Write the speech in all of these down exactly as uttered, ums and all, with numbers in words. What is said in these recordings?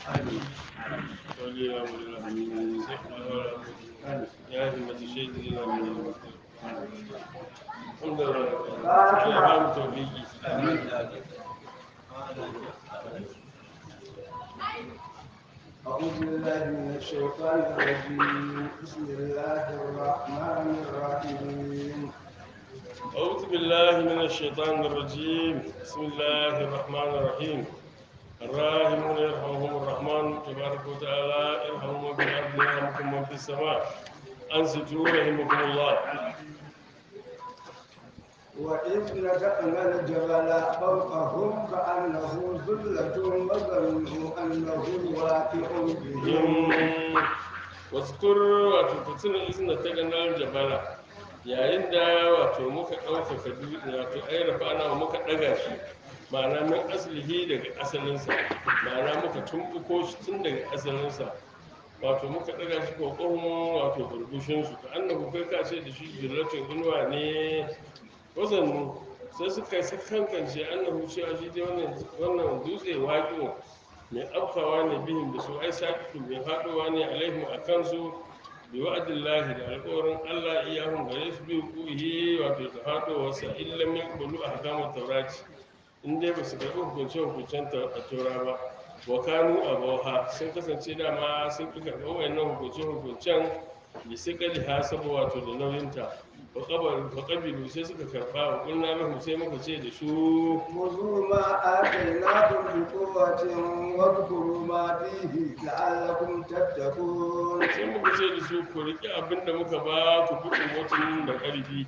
ولي أمر الله يا همة الشيخ لنا من الحمد لله الله يبارك توفيقي أعوذ بالله من الشيطان الرجيم بسم الله الرحمن الرحيم أعوذ بالله من الشيطان الرجيم بسم الله الرحمن الرحيم الراحمون يرحمهم الرحمن تبارك وتعالى ارحموا من في الأرض يرحمكم من في السماء أنصتوا رحمكم الله وإذ نتقنا الجبل فوقهم كأنه ظلة وظنوا أنه واقع بهم waskur wato ka tuna izina ta ganar jabala yayin da wato muka ɗaukaka dutse wato ai rafa ana muka ɗaga shi ma'ana min asalihi daga asalinsa ma'ana muka tumɓuko shi tun daga asalinsa wato muka ɗaga shi kokon wato burbushinsu ka annabu kai ka ce da shi jirlatun inuwa ne wazannu sai suka yi kankance annahu cewa shi dai wannan dutse waƙo mai afkawa ne bihin da su ai sakitu mai faɗowa ne alaihim a kansu bi wa'adillahi da alƙawarin Allah iyahun gare su bi kuhi wato da faɗowarsa illa min qulu ahkamu tawrati in dai ba su karɓi hukuncen hukuncen a taura ba wa kanu abawaha sun kasance dama sun ƙi karɓar wayannan hukuncen hukuncen da sai kali ha saboda wato da nauyinta fa qabilu sai suka karɓa wa qulna lahum sai muka ce da su خذوا ما آتيناكم بقوة واذكروا ما فيه لعلكم تتقون sai muka ce da su ku riƙe abin da muka ba ku bi kuwatin da ƙarfi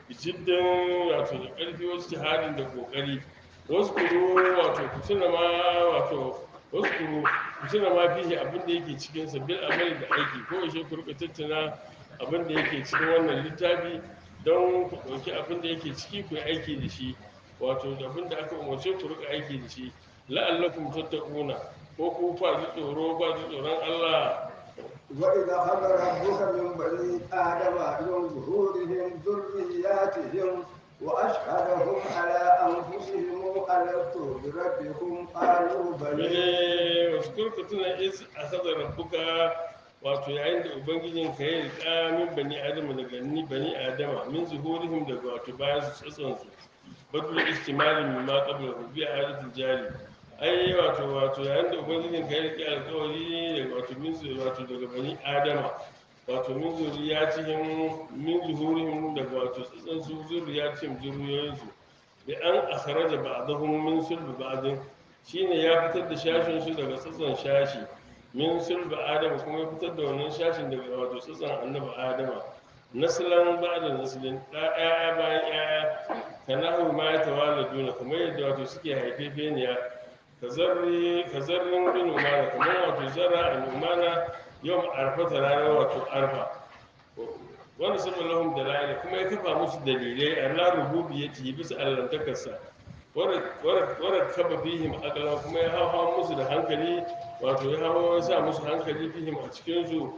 jiddan wato da ƙarfi wasu jihadin da ƙoƙari wasu kuro wato ku tuna ma wato wasu kuro ku tuna ma fihi abin da yake cikin sa bil amali da aiki ko yaushe ku rika tattuna abin da yake cikin wannan littafi don ku ɗauki abin da yake ciki ku yi aiki da shi wato da abin da aka umarce ku rika aiki da shi la'allakum tattaquna ko ku fa ji tsoro ba ji tsoron Allah وإذا أخذ ربك من بني آدم من ظهورهم ذرياتهم وأشهدهم على أنفسهم ألست بربكم قالوا بلى bale wasu kurkutuna is a saka rabbuka wato yayin da ubangijin ka ya riƙa min bani adama daga ni bani adama min zuhurihim daga wato bayan su tsatson su badul istimali min ma qabla bi adatul jari ai wato wato yayin da ubangijin ka ya riƙe alƙawari daga wato min zu wato daga bani adama wato min zuriyatihim min zuhurihim daga wato tsatson su zuriyatihim zuriyoyin su bi an akhraja ba'dahum min sulbi ba'din shine ya fitar da shashin su daga tsatson shashi min sulbi adama kuma ya fitar da wannan shashin daga wato tsatson annabi adama naslan ba'da naslin da ƴaƴa bayan ƴaƴa kanahu ma ya tawaladuna kamar yadda wato suke haifefeniya kazarri kazarrin bin umana kamar wato zarra an umana yau arfa ta ranar wato arfa wani sabon lahum dalali kuma ya kafa musu dalilai Allah rububiyyati bisa allantakarsa wara kaba fihim akala kuma ya hawa musu da hankali wato ya hawa ya sa musu hankali fihim a cikin su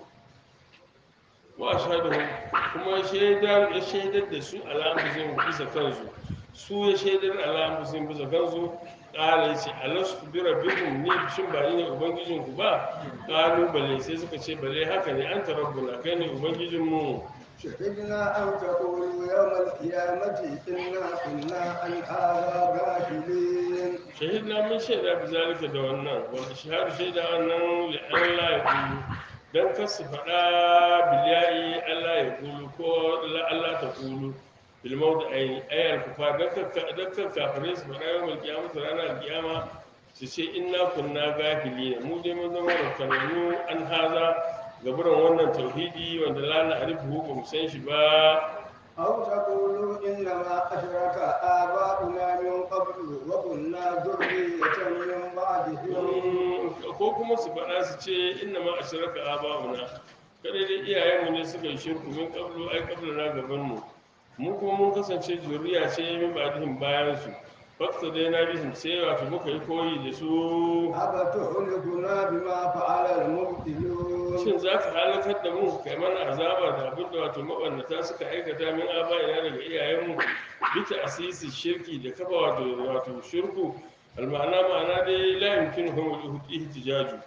wa shaɗu kuma shaidar ya shaidar da su al'amusin bisa kansu su ya shaidar al'amusin bisa kansu ƙala ya ce alastu bi rabbikum ni shin ba ni ne ubangijinku ba ƙalubale sai suka ce bale haka ne an rabbuna kai ne ubangijinmu شهدنا أن تقولوا يوم القيامة إنا كنا عن هذا غافلين shahidna mun shaida bi zalika da wannan wanda shahadu shaida wannan li Allah ya kulu dan kar su faɗa bilayi Allah ya kulu ko la Allah ta kulu bil mawdi ayi ayal kufa dan kar dan kar kafirai su faɗa yawmal qiyamah ranar qiyama su ce inna kunna gafilina mu dai mun zama rakkananu an haza gaburan wannan tauhidi wanda la na arifu ba mu san shi ba أو تقولوا إنما أشرك آباؤنا من قبل وكنا ذرية من بعدهم ko kuma su faɗa su ce inna ma ashraka aba'una kada dai iyayenmu ne suka yi shirku min qablu ai qabla na gaban mu mu kuma mun kasance zuriya ce min ba'dihim bayan su fakta dai na bihim sai wato muka yi koyi da su أفتهلكنا بما فعل المبطلون shin za ka halakar da mu kai mana azaba da abin da wato mabannata suka aikata min aba'ina daga iyayenmu bita asisi shirki da kafa wato wato shirku alma'ana ma'ana dai la yumkinuhum al-ihtijaju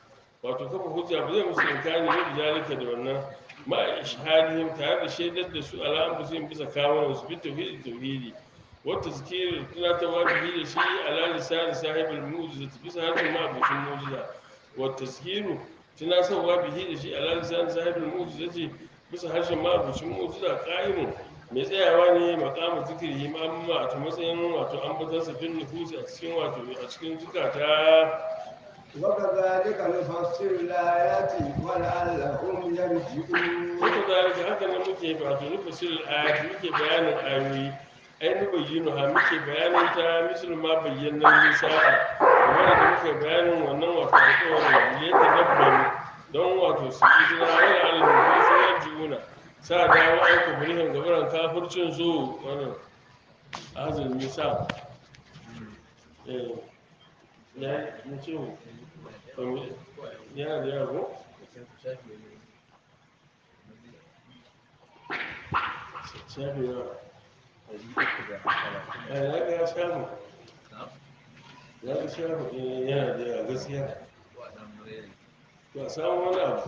wato kafa hujja ba zai musu inkani ne da zalika da wannan ma ishhadihim tare da shaidar da su ala anfusihim bisa kawunan su bi tauhidi tauhidi wa tazkir tunatarwa bihi da shi ala lisan sahibul mu'jizati bisa harshen ma abucin mu'jiza wa tazkiru tunatarwa bihi da shi ala lisan sahibul mu'jizati bisa harshen ma abucin mu'jiza qa'imun mai tsayawa ne maqamu zikrihi ma amma a matsayin wato ambatansa fil nufusi a cikin wato a cikin zukata وكذلك نفسر الآيات ولعلهم يرجعون haka zalika haka nan muke wato nufasil ayat muke bayanin ayoyi ai nu bayyinu ha muke bayanin ta misal ma bayyana lissafi kamar da muke bayanin wannan wato alƙawarin ya tadabbaru don wato su izina wala Allah su yarjiuna sa dawo aiko burihin gabaran kafircin su wannan azul misa eh ya mu ce mu yana da yaro shafi yawa ya ga ya shafi ya ga shafi yana da yawa gaskiya ba samun wani abu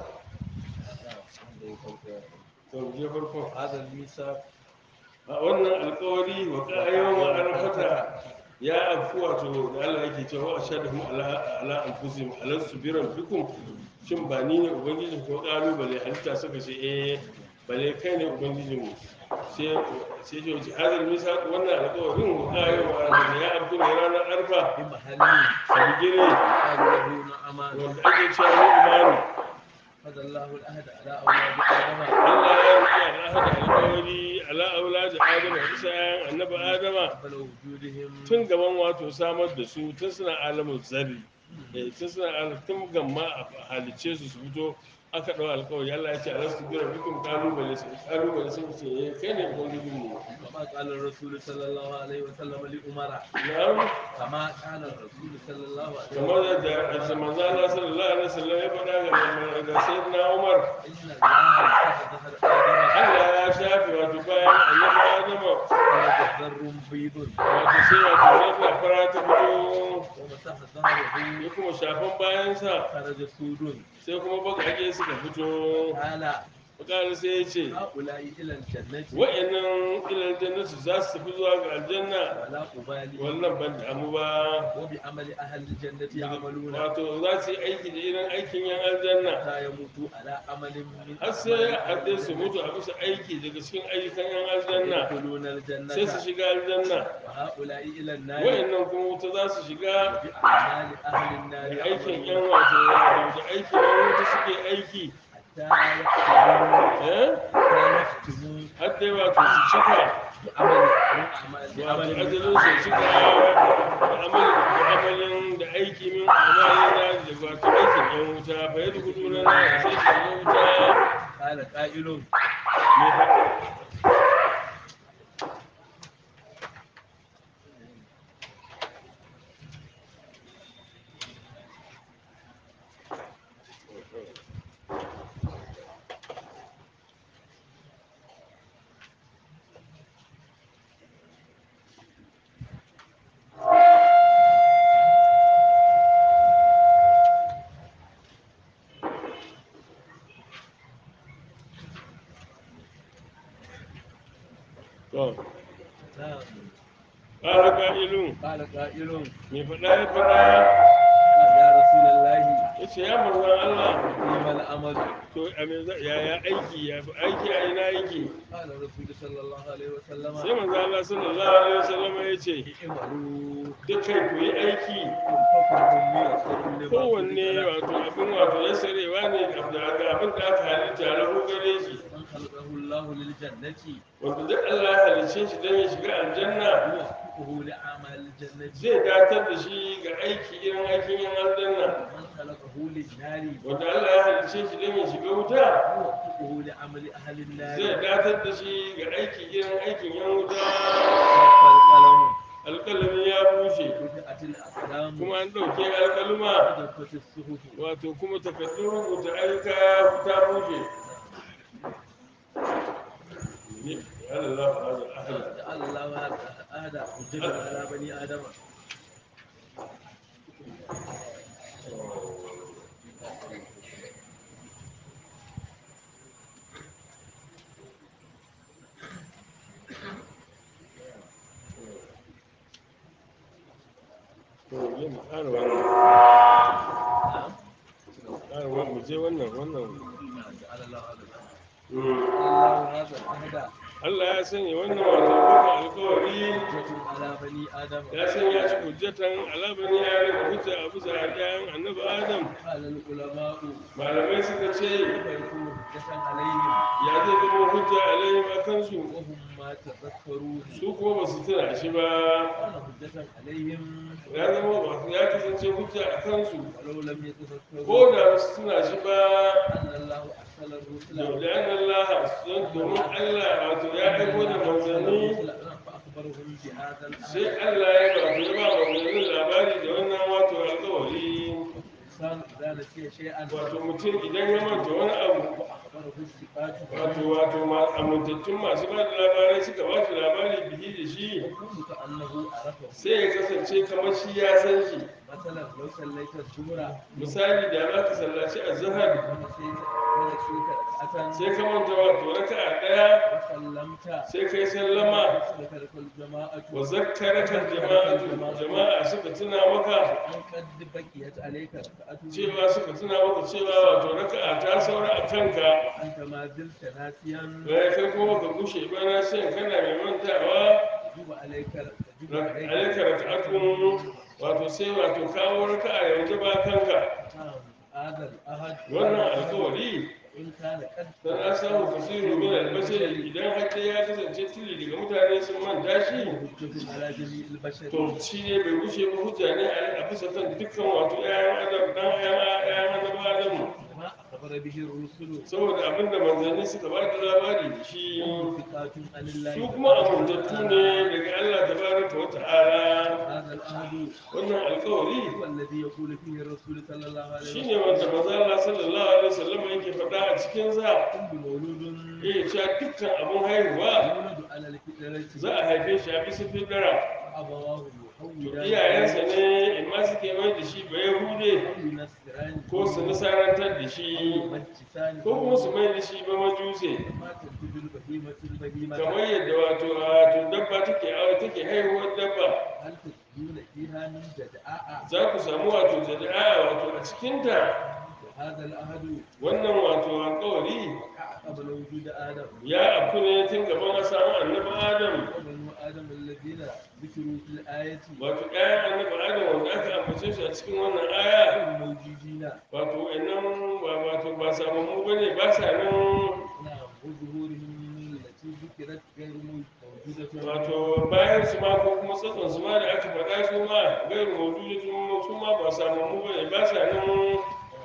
to mu je farko هذا الميثاق a wannan alkawari wa ƙayyar wa arfata ya afku wato da Allah yake cewa a sha da mu ala ala anfusihim alastu bi rabbikum shin ba ni ne ubangiji ko kalubale halitta suka ce eh bale kai ne ubangijin mu sai sai ce ji hadal misaq wannan alƙawarin wa ƙayyar wa arfata ya afku ne ranar arfa بمحله sabigire قال له نعمان wanda ake cewa ni imani أخذ الله العهد على أولاد آدم Allah ya riƙe al'ahada alƙawari ala auladi adama bisa yayan annabi adama قبل وجودهم tun gaban wato samar da su tun suna alamun zarri eh tun suna alamun tun gamma a halice su su fito aka ɗau alƙawari Allah ya ce alastu bi rabbikum kalubale su kalubale sun ce eh kai ne ubangijin mu كما قال الرسول صلى الله عليه وسلم لأمر na'am كما قال الرسول صلى الله عليه kamar وسلم da manzo Allah sallallahu alaihi wasallam ya faɗa ga ga sayyidina Umar إن الله مسح ظهر آدم Allah ya shafe wato bayan annabi Adama خرج ذر بيض wato sai wato zafi fara ta fito ومسح ظهره ya kuma shafan bayansa خرج سود sai kuma bakake suka fito قال bakar sai ya ce هؤلاء إلى الجنة wa'annan ilal jannatu za su tafi zuwa ga aljanna ولا أبالي wannan ban damu ba وبعمل أهل الجنة يعملون wato za su yi aiki da irin aikin yan aljanna حتى يموتوا على عمل من har sai a haɗe su mutu a bisa aiki daga cikin ayyukan yan aljanna يدخلون sai su الجنة shiga aljanna وهؤلاء إلى النار wa'annan kuma wuta za su shiga بأعمال أهل النار da aikin يعملون yan wato da aikin yan wuta suke aiki حتى يختموا eh حتى يختموا har dai wato su cika بعمل من أعمال wato بعمل من ajalin su cika da amalin da amalin da aiki min amalin da wato aikin yan wuta fa yadda gudu na na sai su yi wuta قال قائل mai faɗi to نعم ƙara ƙa'ilun قال قائل mai faɗa ya faɗa قال يا رسول الله ya ce ya manzan Allah فيما العمل to a me za- yaya aiki ya fi aiki a ina yake قال الرسول صلى الله عليه sai وسلم manzan Allah sallallahu alaihi wasallam ya ce اعملوا dukkan ku yi aiki فكل ميسر لما kowanne خلق له. wato abin wato ya sarewa ne ga abin da aka halitta lahu gare shi من خلقه الله للجنة wanda duk Allah ya halicce shi don ya shiga aljanna يوفقه لأعمال الجنة zai datar da shi ga aiki irin aikin yan aljanna ومن خلقه للنار wanda Allah ya halicce shi don ya shiga wuta يوفقه لعمل أهل النار zai datar da shi ga aiki irin aikin yan wuta القلم alƙalami ya bushe رفعت الأقلام kuma an ɗauke alƙaluma وجفت الصحف wato kuma takardun rubuta ayyuka ta bushe ne Allah ba da ahla جعل الله هذا حجة على بني آدم mu je mu ƙara wannan نعم ƙara wannan mu je wannan wannan جعل الله هذا Mm. الله هذا العهد Allah ya sanya wannan wato wannan alƙawari حجة على بني آدم ya sanya shi hujjatan alabani ya rage hujja a bisa ɗayan annabi adam قال العلماء malamai suka ce كيف يكون حجة عليهم ya zai zama hujja alaihim a kansu وهم ما تذكرون su kuma ba su tuna shi ba كان حجة عليهم ya zama ba ya kasance hujja a kansu ولو لم ko يتذكروا da ba su tuna shi ba أن الله أرسل الرسل da an Allah domin Allah wato ya aiko da manzanni فأخبرهم بهذا sai الأمر Allah ya wato ya ba manzannin labari da wannan wato alƙawari الإنسان إذا نسي شيئا wato mutum idan ya manta wani abu وأخبره الصفات wato wato ma- amintattun masu ba da labarai suka ba shi labari bihi da shi يكون كأنه عرفه sai ya kasance kamar shi ya san shi مثلا لو صليت الظهر misali da za ka sallaci azhar ونسيت ونسيت ركعة sai ka manta wato raka'a daya وسلمت sai kai sallama ذكرك الجماعة wa zakkaraka jama'atu jama'a suka tuna maka أن قد بقيت عليك ركعة cewa suka tuna maka cewa wato raka'a ta saura a kanka وأنت ما زلت ناسيا bai kai kuma ka gushe ba na shan kana mai mantawa يجب عليك يجب alaika raka'atun wato sai wato kawo raka'a yanzu ba kanka نعم هذا الأحد wannan alkawari إن كان قد dan an samu kasiru min albashari idan har dai ya kasance tili daga mutane sun manta shi حجة على جميع البشر to shi ne bai wuce ba hujja ne a bisa kan dukkan wato ƴaƴan adam dan ƴaƴan adam adam ما أخبر به الرسل saboda abinda manzanni suka ba da labari da shi ثقات عن الله su kuma amintattu ne daga Allah tabaraka wa ta'ala هذا العهد wannan alkawari هو الذي يقول فيه الرسول صلى الله عليه shine وسلم wanda manzo Allah sallallahu alaihi wasallam yake faɗa a cikin sa كل مولود eh cewa dukkan abun haihuwa يولد على الفطرة za a haife shi a bisa fitara فأبواه to يحودان iyayensa ne in ma suke mai da shi ba yahude أو ينصران ko su nasarantar da shi أو يمجسان ko kuma su mai da shi ba majuse ما تنتج البهيمة البهيمة kamar yadda wato wato dabba take awa take haihuwar dabba هل تجدون فيها من جدعاء za ku samu wato jada'a wato a cikinta وهذا العهد wannan wato alƙawari وقع قبل وجود آدم ya afku ne tun gaban a samu annabi adam وبنو آدم الذين ذكروا في الآية wato ɗayan annabi adam wanda aka ambace shi a cikin wannan aya غير موجودين wato wa'annan ba wato ba samammu ba ne ba sa nan نعم وظهورهم التي ذكرت غير موجودة wato bayan su ma ko kuma tsatson su ma da aka faɗa su ma gairu mawujudin su ma ba samammu ba ne ba sa nan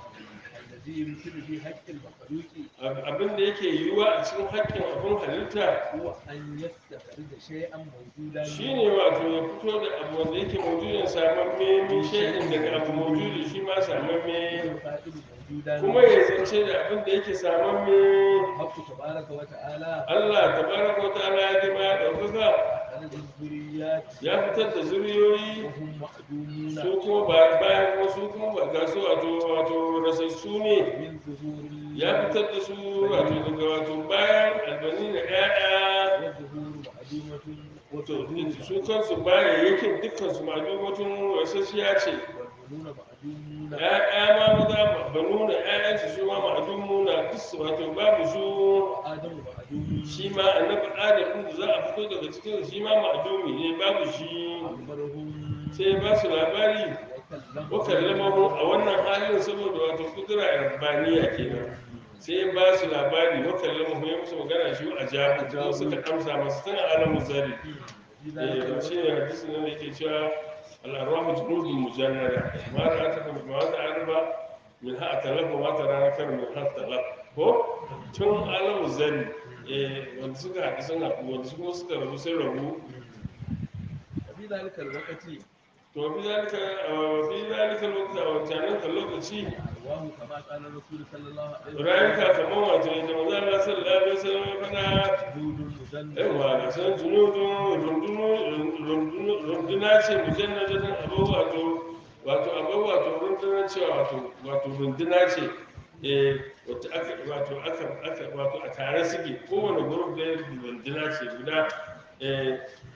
الذي يمكن في حق المخلوق abin da yake yiwuwa a cikin haƙƙin abin halitta هو أن يستخرج شيئا موجودا shine wato ya fito da abu wanda yake mawujudin samamme min shaidin daga abu mawujudi shi ma samamme الفائد موجودا kuma ya zance da abin da yake samamme الحق تبارك وتعالى Allah tabaraka wa ta'ala ya gima ya ɗaukaka خلق الذريات ya fitar da zuriyoyi وهم معدومون su kuma ba bayan kuma su kuma ba ga su wato wato rasassu ne من ظهور ya fitar da su wato daga wato bayan albani da ƴaƴa والظهور معدومة wato والظهور su kansu bayan yakin dukkan su madumatun rasassiya ce والبنون معدومون ƴaƴa ma maza ba nuna ƴaƴansu su ma ma'adumuna duk su wato babu su وآدم معدوم shi ma annabi adam din da za a fito daga cikin shi ma ma'adumi ne babu shi أخبرهم sai ba su labari وكلمهم wa kallamahu a wannan halin saboda wato kudura rabbaniya kenan sai ba su labari wa kallamahu ya musu magana shi a jabu kuma suka amsa masu tana alamu zari في eh ذلك ba shi الوقت ne hadisi nan da yake cewa al-arwahu junudun mujannada ma da aka kama ma da arba min ha talafa ma ta rana kar min ha talaf ko tun alamu zari eh wanda suka haɗu sun haɗu wanda kuma suka rabu sun rabu وفي ذلك الوقت to fi zalika fi zalika lokaci a wancanan kan lokaci الأرواح كما قال الرسول صلى الله عليه وسلم rayuka kamar wato yadda maza Allah sallallahu alaihi wasallam ya faɗa جود مجند yawa da san junudun rundunu runduna ce mujannadatin abu wato wato abu wato runduna ce wato wato runduna ce eh wato aka wato aka aka wato a tare suke kowane gurbin da runduna ce guda eh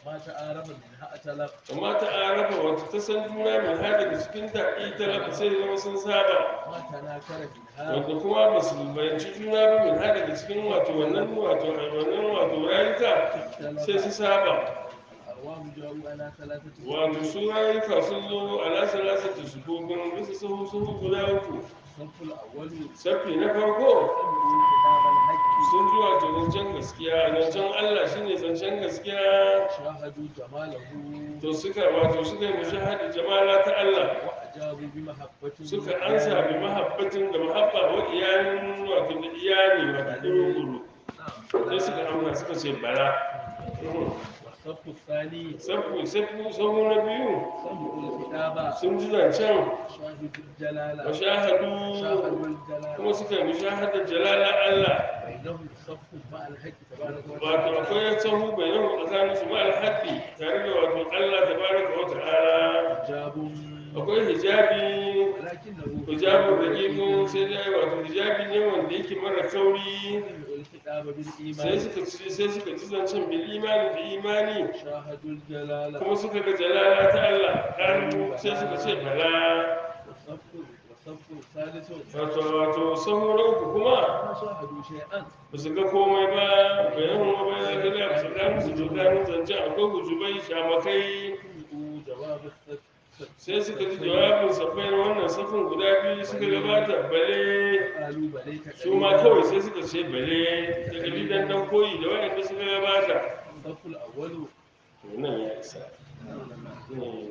ما تعارف منها أتلف amma ta arafa wacce ta san juna min har daga cikin ta ita lafa sai zama sun saba ما تناكر منها wanda kuma ba su bayanci juna ba min har daga cikin wato wannan wato wannan wato rayuka sai su اختلف saba الأرواح جاءوا على ثلاثة wato صفوف su rayuka sun zo ala salasati sufufin bisa sahu sahu guda uku الصف الأول safi na farko سمعوا كلام الحق sun ji wato zancen gaskiya zancen Allah shine zancen gaskiya شاهدوا جماله to suka wato suka yi mushahada jamala ta Allah وأجابوا بمحبة suka ansa bi mahabbatin da mahabba wa iyalin wato da iyali wato guru sai suka amsa suka ce bala والصف الثاني sabu sabu sabu na biyu سمعوا الكتاب sun ji zancen شاهدوا الجلالة wa shahadu شاهدوا الجلالة kuma suka yi mushahada jalala Allah بينهم صف مع الحق تبارك wato وتعالى akwai sahu bainahu tsakanin su ma'al haqqi tare da wato Allah tabaraka wa ta'ala حجاب akwai hijabi ولكنه hijabun raqiqun sai dai wato hijabi ne wanda yake mara kauri سمعوا الكتاب sai بالإيمان suka ci sai suka ci zancen bil imani da imani شاهدوا الجلالة kuma suka ga jalala ta Allah kanu sai suka ce bala والصف والصف الثالث wato wato sahura uku kuma ما شاهدوا شيئا ba su ga komai ba bayan kuma bayan da gida su gano su tsakanin zancen akwai hujubai shamakai سمعوا جواب الصف sai suka ji jawabin sabbin wannan safin guda biyu suka gabata bale قالوا بلي su ma kawai sai suka ce bale da dalilan dan koyi da wayanda suka gabata الصف الأول to nan ya isa ne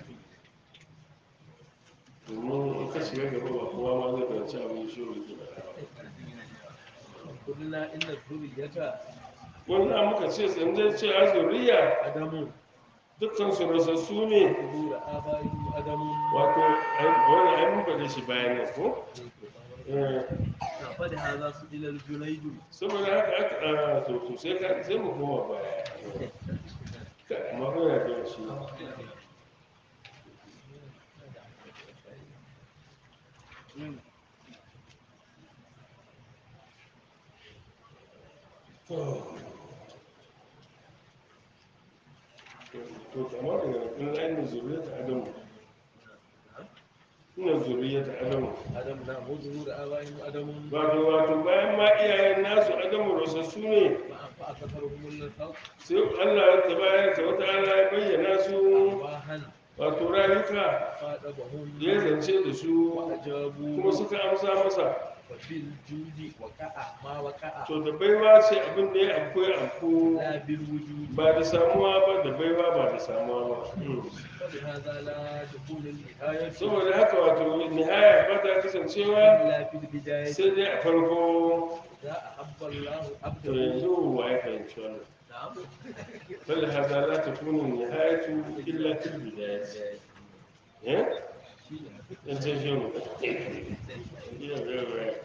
domin in ka shiga gaba ba kowa ma zai karanci abin shi wuri ke قلنا إن الذرية wannan muka ce sanzai ce a zuriya عدم dukkan su rasassu ne ظهور آبائهم عدم wato ai- wani ai mun faɗe shi bayan nan ko Eh, فلهذا سئل الجنيد saboda haka aka a to to sai ka sai mu koma baya Ka- amma ko ya da shi to to kamar daga kun ainihin zuriyar adamu ina zuriyar adamu عدم نعم ظهور آبائهم عدم wato wato bayan ma iyayen nasu adamu rasassu ne فأكثرهم الخلق sai Allah ta bayar ta wata Allah ya bayyana su أرواحا wato rayuka خاطبهم ya zance da su وأجابوا kuma suka amsa masa وفي الجود وقع ما وقع to da baiwa ce abin da ya akwai afko لا بالوجود ba da samuwa ba da baiwa ba da samuwa ba فلهذا لا تكون النهاية saboda haka wato nihaya ba ta kasancewa إلا في البداية sai dai a farko إذا أحب الله to عبده yanzu wa ya fahimci wannan نعم فلهذا لا تكون النهاية إلا في البداية eh dan ce shi mu iya iya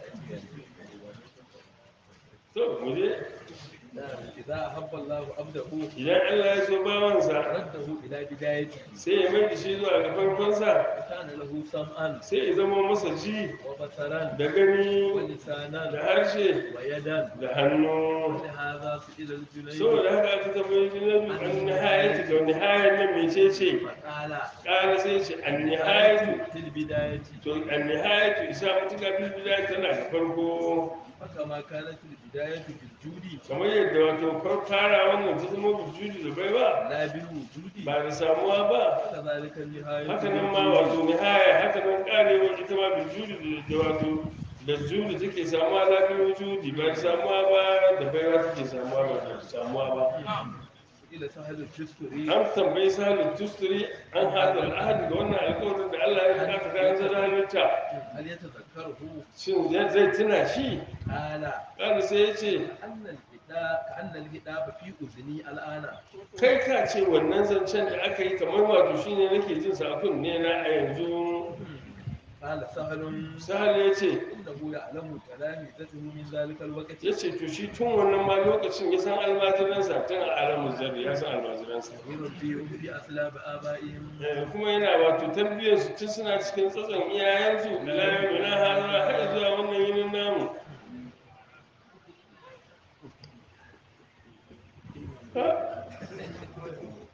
to mu je نعم إذا أحب الله عبده idan Allah ya so bawansa رده إلى بدايته sai ya mai da shi zuwa ga farkonsa كان له سمعا sai ya zama masa ji وبصرا da gani da ولسانا harshe ويدا da hannu ولهذا سئل الجنيد saboda haka aka tambayi junaidu an nihayatu da nihayar nan mece ce فقال ƙara sai ce an nihayatu في البداية to an nihayatu isa mutuka fil bidaya tana da farko فكما كانت البداية بالجود kamar yadda wato far- fara wannan ta zama bujudi da bai ba لا بالوجود ba da samuwa ba فكذلك النهاية haka nan ma بالوجود. wato nihaya haka nan karewa ita ma bujudi da wato da judi take samuwa lafiyar wujudi ba da samuwa ba da baiwa take samuwa ba da samuwa ba إلى سهل التستري an tambayi sahalin tusturi an hadar ahadi da wannan alkawarin da Allah ya bukata kayan zara halitta هل يتذكره؟ shin zai zai tuna shi قال kada sai ya ce كأن الهداء كأن الهداء في أذني الآن kai ka ce wannan zancen da aka yi kamar wato shine nake jin sa a kunne na a yanzu قال سهل sahal ya ce إنه يعلم تلامذته من ذلك الوقت ya ce to shi tun wannan ma lokacin ya san almajiransa tun a alamun zarri ya san almajiransa يربيهم في أسلاب آبائهم Eh, kuma yana wato tarbiyyar su tun suna cikin tsatson iyayensu ilayen mina hana har zuwa wannan yinin namu Ha?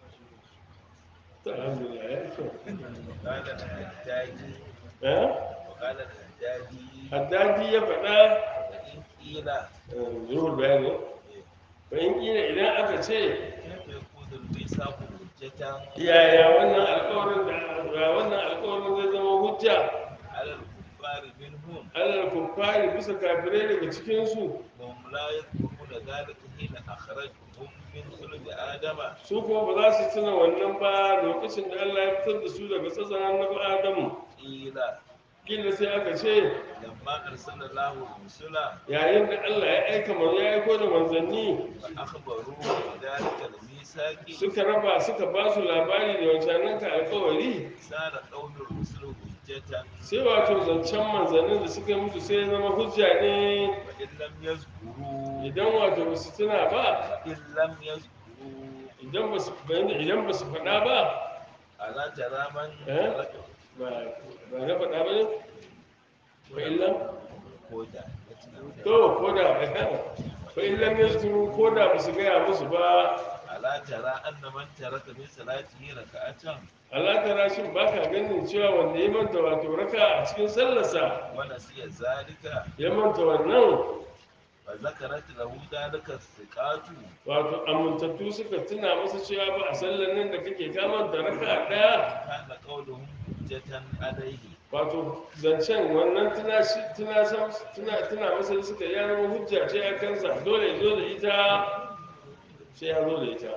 ta alhamdulillah ya yi kyau وقال الحجاجي eh وقال الحجاجي haddadi ya faɗa فإن قيل zuhur bayani fa in kila idan aka ce كيف يكون الميثاق حجة yaya wannan alƙawarin da wannan alƙawarin zai zama hujja على الكفار منهم alal kuffari bisa kafirai daga cikin su وهم لا يذكرون ذلك حين أخرجهم من صلب آدم su kuma ba za su tuna wannan ba lokacin da Allah ya fitar da su daga tsatsan annabi Adamu قيل kila sai aka ce لما أرسل الله الرسل yayin da Allah ya aika man ya aiko da manzanni فأخبروا بذلك الميثاق suka raba suka ba su labari da wancanan ka alƙawari صار قول الرسل حجة sai wato zancen manzannin da suka yi musu sai ya zama hujja ne وإن لم يذكروا idan wato ba su tuna ba وإن لم يذكروا idan ba su idan ba su faɗa ba ألا ترى من Eh? ترك ba ba na faɗa ba ne fa illam هدى to ko da fa illam yazkuru ko da ba su gaya musu ba ألا ترى أن من ترك من صلاته ركعة Allah ta rashin ba ka ganin cewa wanda ya manta wato raka a cikin sallarsa ونسي ذلك ya manta wannan فذكرت له ذلك الثقات wato amintattu suka tuna masa cewa ba a sallar nan da kake ka manta raka ɗaya كان قولهم حجة عليه wato zancen wannan tuna shi tuna san tuna tuna masa da suka ya zama hujja ce a kansa dole ya zo da ita sai ya zo da ita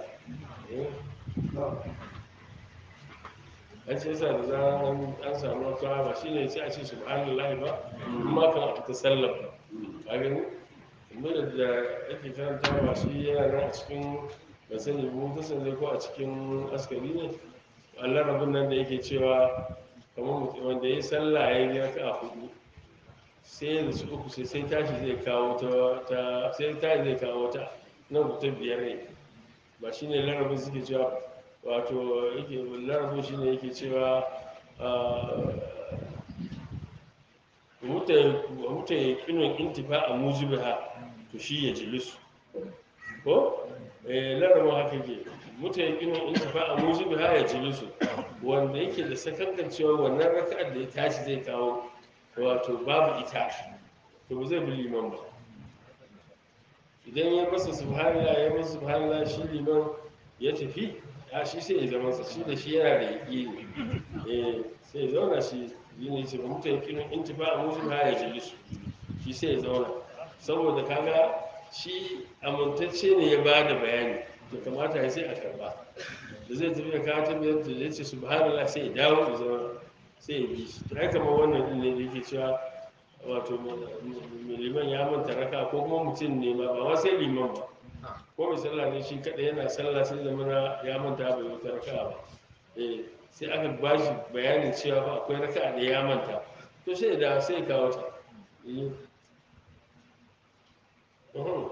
an ce yasa da zaran an samu wata ba shi ne sai a ce subhanallahi ba amma kan a fita sallar ba ka gani amma da da ake karanta ba shi yana nan a cikin ba sani mu ta sanje ko a cikin askari ne Allah rabin nan da yake cewa kamar mutum wanda ya yi sallah ya yi raka a hudu sai da su uku sai sai tashi zai kawo ta ta sai tashi zai kawo ta nan ku ta biyar ne ba shine larabin suke cewa wato yake larabin shine yake cewa muta ya kinon intifa a mujibiha to shi ya jilisu ko eh larabin haka ke muta ya kinon intifa a mujibiha ya jilisu wanda yake da sakankan cewa wannan raka'ar da ya tashi zai kawo wato babu ita to ba zai bi liman ba idan ya masa subhanallah ya masa subhanallah shi liman ya tafi a shi sai ya zama sa shi da shi yana da yaƙini eh sai ya zauna shi ne ce ba mutum yaƙinin intifa a musu ha ya jilisu shi sai ya zauna saboda kaga shi amintacce ne ya ba da bayani da kamata ya sai a karba da zai tafi da kawo tabbiyar da ya ce subhanallah sai ya dawo da zauna sai ya bi shi to ai kamar wannan din ne da yake cewa wato mai liman ya manta raka ko kuma mutum ne ma ba ma sai liman ba ko mai sallah ne shi kaɗai yana sallah sai zama ya manta bai wata raka ba eh sai aka ba shi bayanin cewa ba akwai raka da ya manta to sai da sai kawo ta eh uhum.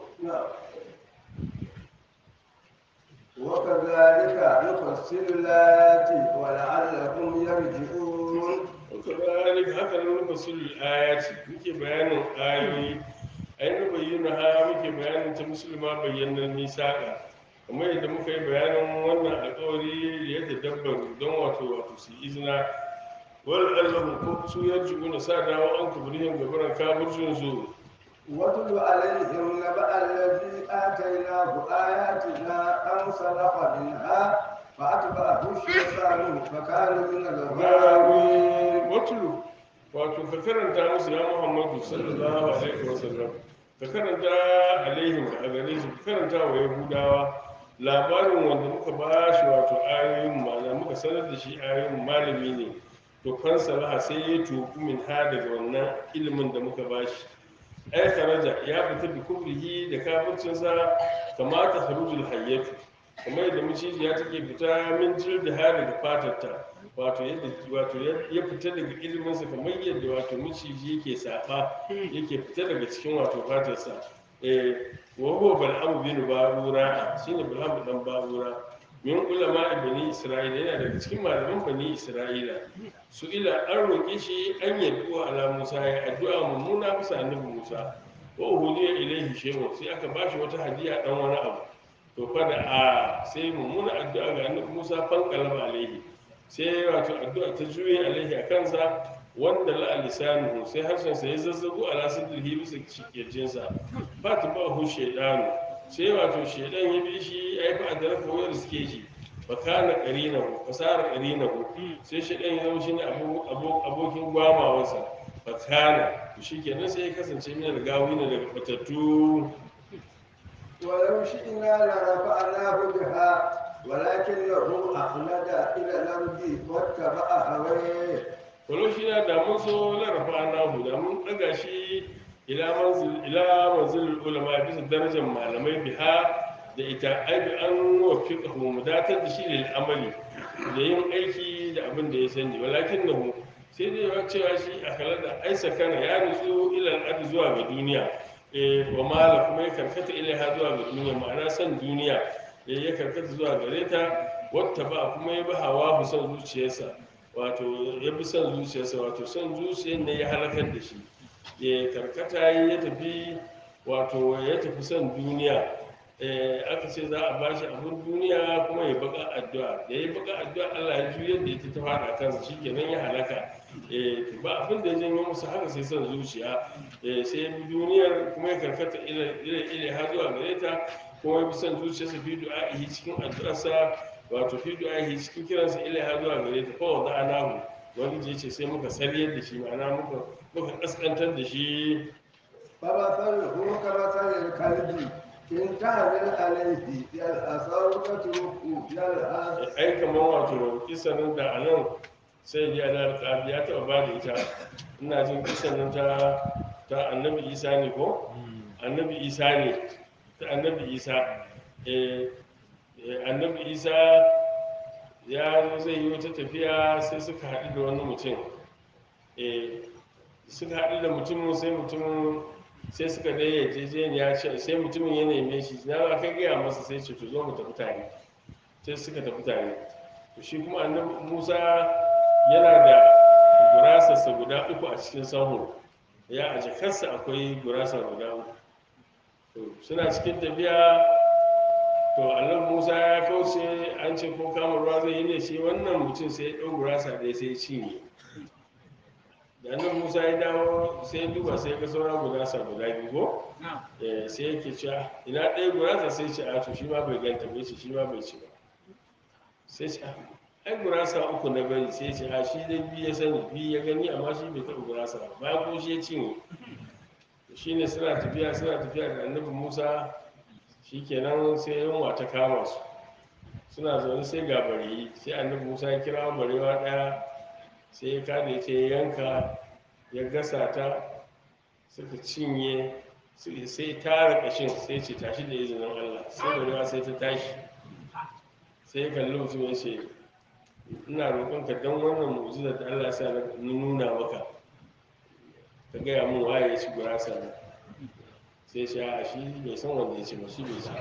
وكذلك نفصل الآيات ولعلهم يرجعون وكذلك هكذا نفصل الآيات muke bayanin ayoyi ai bayyana ha muke bayanin ta musulma bayyanan nisaka kamar yadda muka yi bayanin wannan alƙawari da yadda dabbar don wato wato su izina wal allahu ko su yarjuna sa dawo an kubrihim gabaran kafircin su واتل عليهم نبأ الذي آتيناه آياتنا فانسلخ منها فأتبعه الشيطان فكان من الغاوين. watulu wato ka karanta musu ya muhammadu sallallahu alaihi wasallam ka karanta alaihim a gare su ka karanta wa yahudawa labarin wanda muka ba shi wato ayoyin ma'ana muka sanar da shi ayoyin malami ne to fansalaha sai ya tuku min ha daga wannan ilimin da muka ba shi ai kharaja ya fita bi kubrihi da kafircinsa kamata kharujul hayyatu kamar yadda macijiya take fita min da ha daga fatarta wato yadda wato ya fita daga iliminsa kamar yadda wato maciji yake saba yake fita daga cikin wato fatarsa eh wa huwa bal'am bin ba'ura shine bal'am dan ba'ura min ulama bani isra'ila yana daga cikin malaman bani isra'ila su ila an roƙe shi an yabi wa ala musa ya addu'a mummuna bisa annabi musa wa uhudiya ilaihi shay'un sai aka bashi wata hadiya dan wani abu to fa da a sai mummuna addu'a ga annabi Musa fanqalaba alaihi sai wato addu'a ta juye alaihi a kansa wanda la lisanuhu sai harshen sa ya zazzago ala sadrihi bisa cikirjinsa fatba hu shaydanu sai wato shaydan ya bi shi ai fa adraka wa riske shi fa kana qarinahu fasara qarinahu sai shaydan ya zama shine abokin gwamawarsa fa kana to shikenan sai ya kasance min rigawi ne daga fatattu ولو شئنا لرفعناه بها ولكنه أخلد إلى الأرض واتبع هواه walau shi na da mun so larafa nahu da mun daga shi ila manzil ila manzil ulama bisa darajar malamai biha da ita ai bi an wafiqa mu datar da shi lil amali da yin aiki da abin da ya sani walakin nahu sai dai ya cewa shi a kala da ai sakana ya nutsu ila al zuwa ga duniya eh wa mala kuma ya karkata ilaiha zuwa ga duniya ma'ana san duniya eh ya karkata zuwa gare ta wata ba kuma ya bi hawa son zuciyarsa wato ya bi son zuciyarsa wato son zuciyar ne ya halakar da shi ya karkata ya tafi wato ya tafi son duniya aka ce za a bashi abin duniya kuma ya baka addu'a da ya baka addu'a Allah ya juyar da ita ta fada kansa shikenan ya halaka ba abin da ya janyo musu haka sai son zuciya sai ya bi duniyar kuma ya karkata ila ila har zuwa gare ta kuma ya bi son zuciyarsa fi du'a'ihi cikin addu'arsa wato fi du'ahi cikin kiransa ilai har zuwa gare ta kowa da anahu wani je ce sai muka sarriyar da shi ma'ana muka muka kaskantar da shi فمثله كمثل الكلب إن تعمل عليه يلهث أو تتركه يلهث ai kamar wato kisanin da anan sai ya da alƙali ya taɓa ba da ita ina jin kisanin ta ta annabi isa ne ko annabi isa ne ta annabi isa eh annabi isa ya zo zai yi wata tafiya sai suka haɗu da wani mutum suka haɗu da mutumin sai mutumin sai suka dai yarjejeniya ce sai mutumin ya neme shi na ba kai gaya masa sai ce to zo mu tafi tare sai suka tafi tare to shi kuma annabi musa yana da gurasarsa guda uku a cikin sahu ya a jakarsa akwai gurasa guda uku suna cikin tafiya to annabi musa ya kauce an ce ko kama ruwa zai yi ne shi wannan mutum sai ya ɗau gurasa ɗaya sai ya cinye da annabi musa ya dawo sai ya duba sai ya ga sauran gurasa guda biyu ko sai yake cewa ina ɗaya gurasa sai ce a to shi ma bai ganta bai ce shi ma bai ci ba sai ce ai gurasa uku na bari sai ce a shi dai biyu ya sani biyu ya gani amma shi bai taɓa gurasa ba bayan ko shi ya cinye shi ne suna tafiya suna tafiya da annabi musa shikenan sai yunwa ta kama su suna zaune sai ga bareyi sai annabi musa ya kira barewa daya sai ya kada ita ya yanka ya gasa ta suka cinye sai tara kashin sai ce tashi da izinin allah sai barewa sai ta tashi sai ya kalli mutum ya ce ina roƙonka don wannan mu'jizar da allah sa na nuna maka ka gaya min waye ya ci gurasa ne sai shi a shi bai san wanda ya ce ba shi bai ci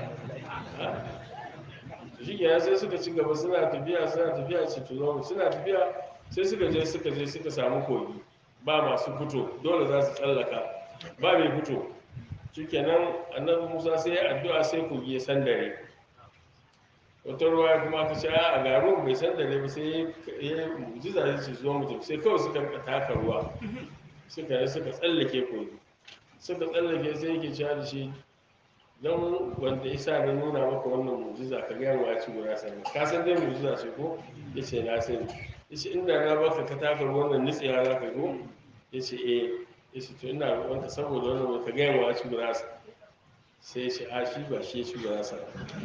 to shi kenan sai suka ci gaba suna tafiya suna tafiya ce tuzo suna tafiya sai suka je suka je suka samu kogi ba masu fito dole za su tsallaka ba mai fito shi kenan annabi musa sai ya addu'a sai kogi ya sandare wata ruwa kuma aka ce a garin bai sandare ba sai ya mujiza ya ce zo mutum sai kawai suka rika taka ruwa suka suka tsallake kogi suka tsallake sai yake cewa da shi don wanda isa na nuna maka wannan mujiza ka gaya wa ci gura sani ka san dai mujiza ce ko ya ce na sani ya ce inda na baka ka taka wannan nutsewa za ka go ya ce eh ya ce to ina roƙonka saboda wannan ka gaya wa ci gura sani sai ya ce a shi ba shi ya ci gura sani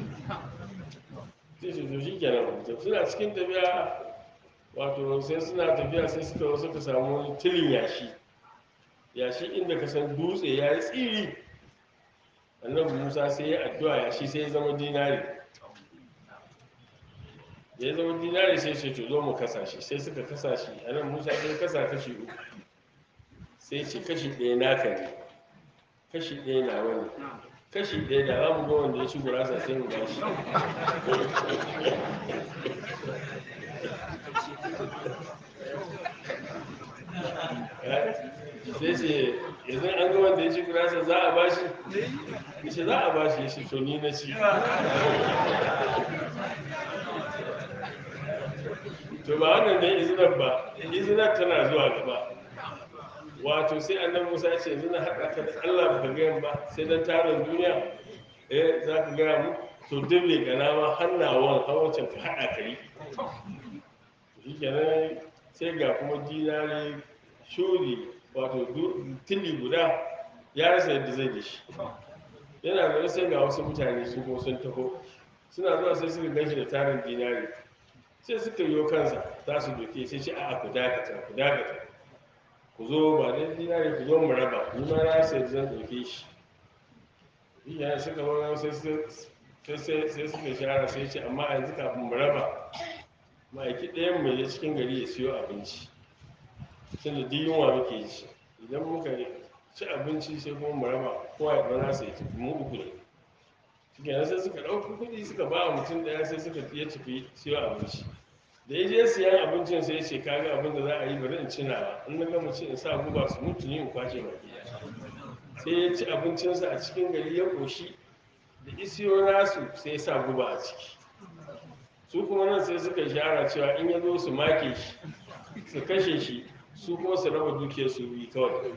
sai ce to shi kenan suna cikin tafiya wato sai suna tafiya sai suka suka samu tilin yashi yashi inda ka san dutse ya yi tsiri annabi musa sai ya addu'a yashi sai ya zama dinari da ya zama dinari sai ce to zo mu kasa shi sai suka kasa shi annabi musa sai kasa kashi uku sai ce kashi ɗaya naka ne kashi ɗaya na wani kashi ɗaya da za mu ga wanda ya ci gurasa sai mu bashi sai ce yanzu an ga wanda ya ci gurasa za a bashi yace za a bashi yace to ni na ci to ba wannan ne izinar ba izinar tana zuwa gaba wato sai annabi Musa ya ce yanzu na haɗa ka da Allah baka gaya ba sai dan tarin duniya eh za ka gaya mu to duk mai gana ma hannawan hawancin ka haɗa ka yi shi kenan sai ga kuma dinari shuri wato tili guda ya rasa yadda zai da shi yana zaune sai ga wasu mutane su ko sun taho suna zuwa sai suka ganshi da tarin dinari sai suka yi kansa za su doke sai ce a'a ku dakata ku dakata ku zo ba da dinari ku zo mu raba ni ma na sai zan doke shi iya suka wani sai sai suka shara sai ce amma yanzu kafin mu raba ma'aiki ɗayan mai cikin gari ya siyo abinci tun da duk yunwa muke ci idan muka ci abinci sai kuma mu raba kowa ya ɗana sai tafi mu uku ne shi sai suka ɗauki kuɗi suka ba wa mutum ɗaya sai suka ya tafi siyo abinci da ya je siyan abincin sai ya ce kaga abin da za a yi bari in ci nawa in na gama ci in sa guba su mutu ni in kwace baki sai ya ci abincinsa a cikin gari ya ƙoshi da isiyo nasu sai ya sa guba a ciki su kuma nan sai suka shara cewa in ya zo su make shi su kashe shi su kuma su raba dukiyar su yi kawai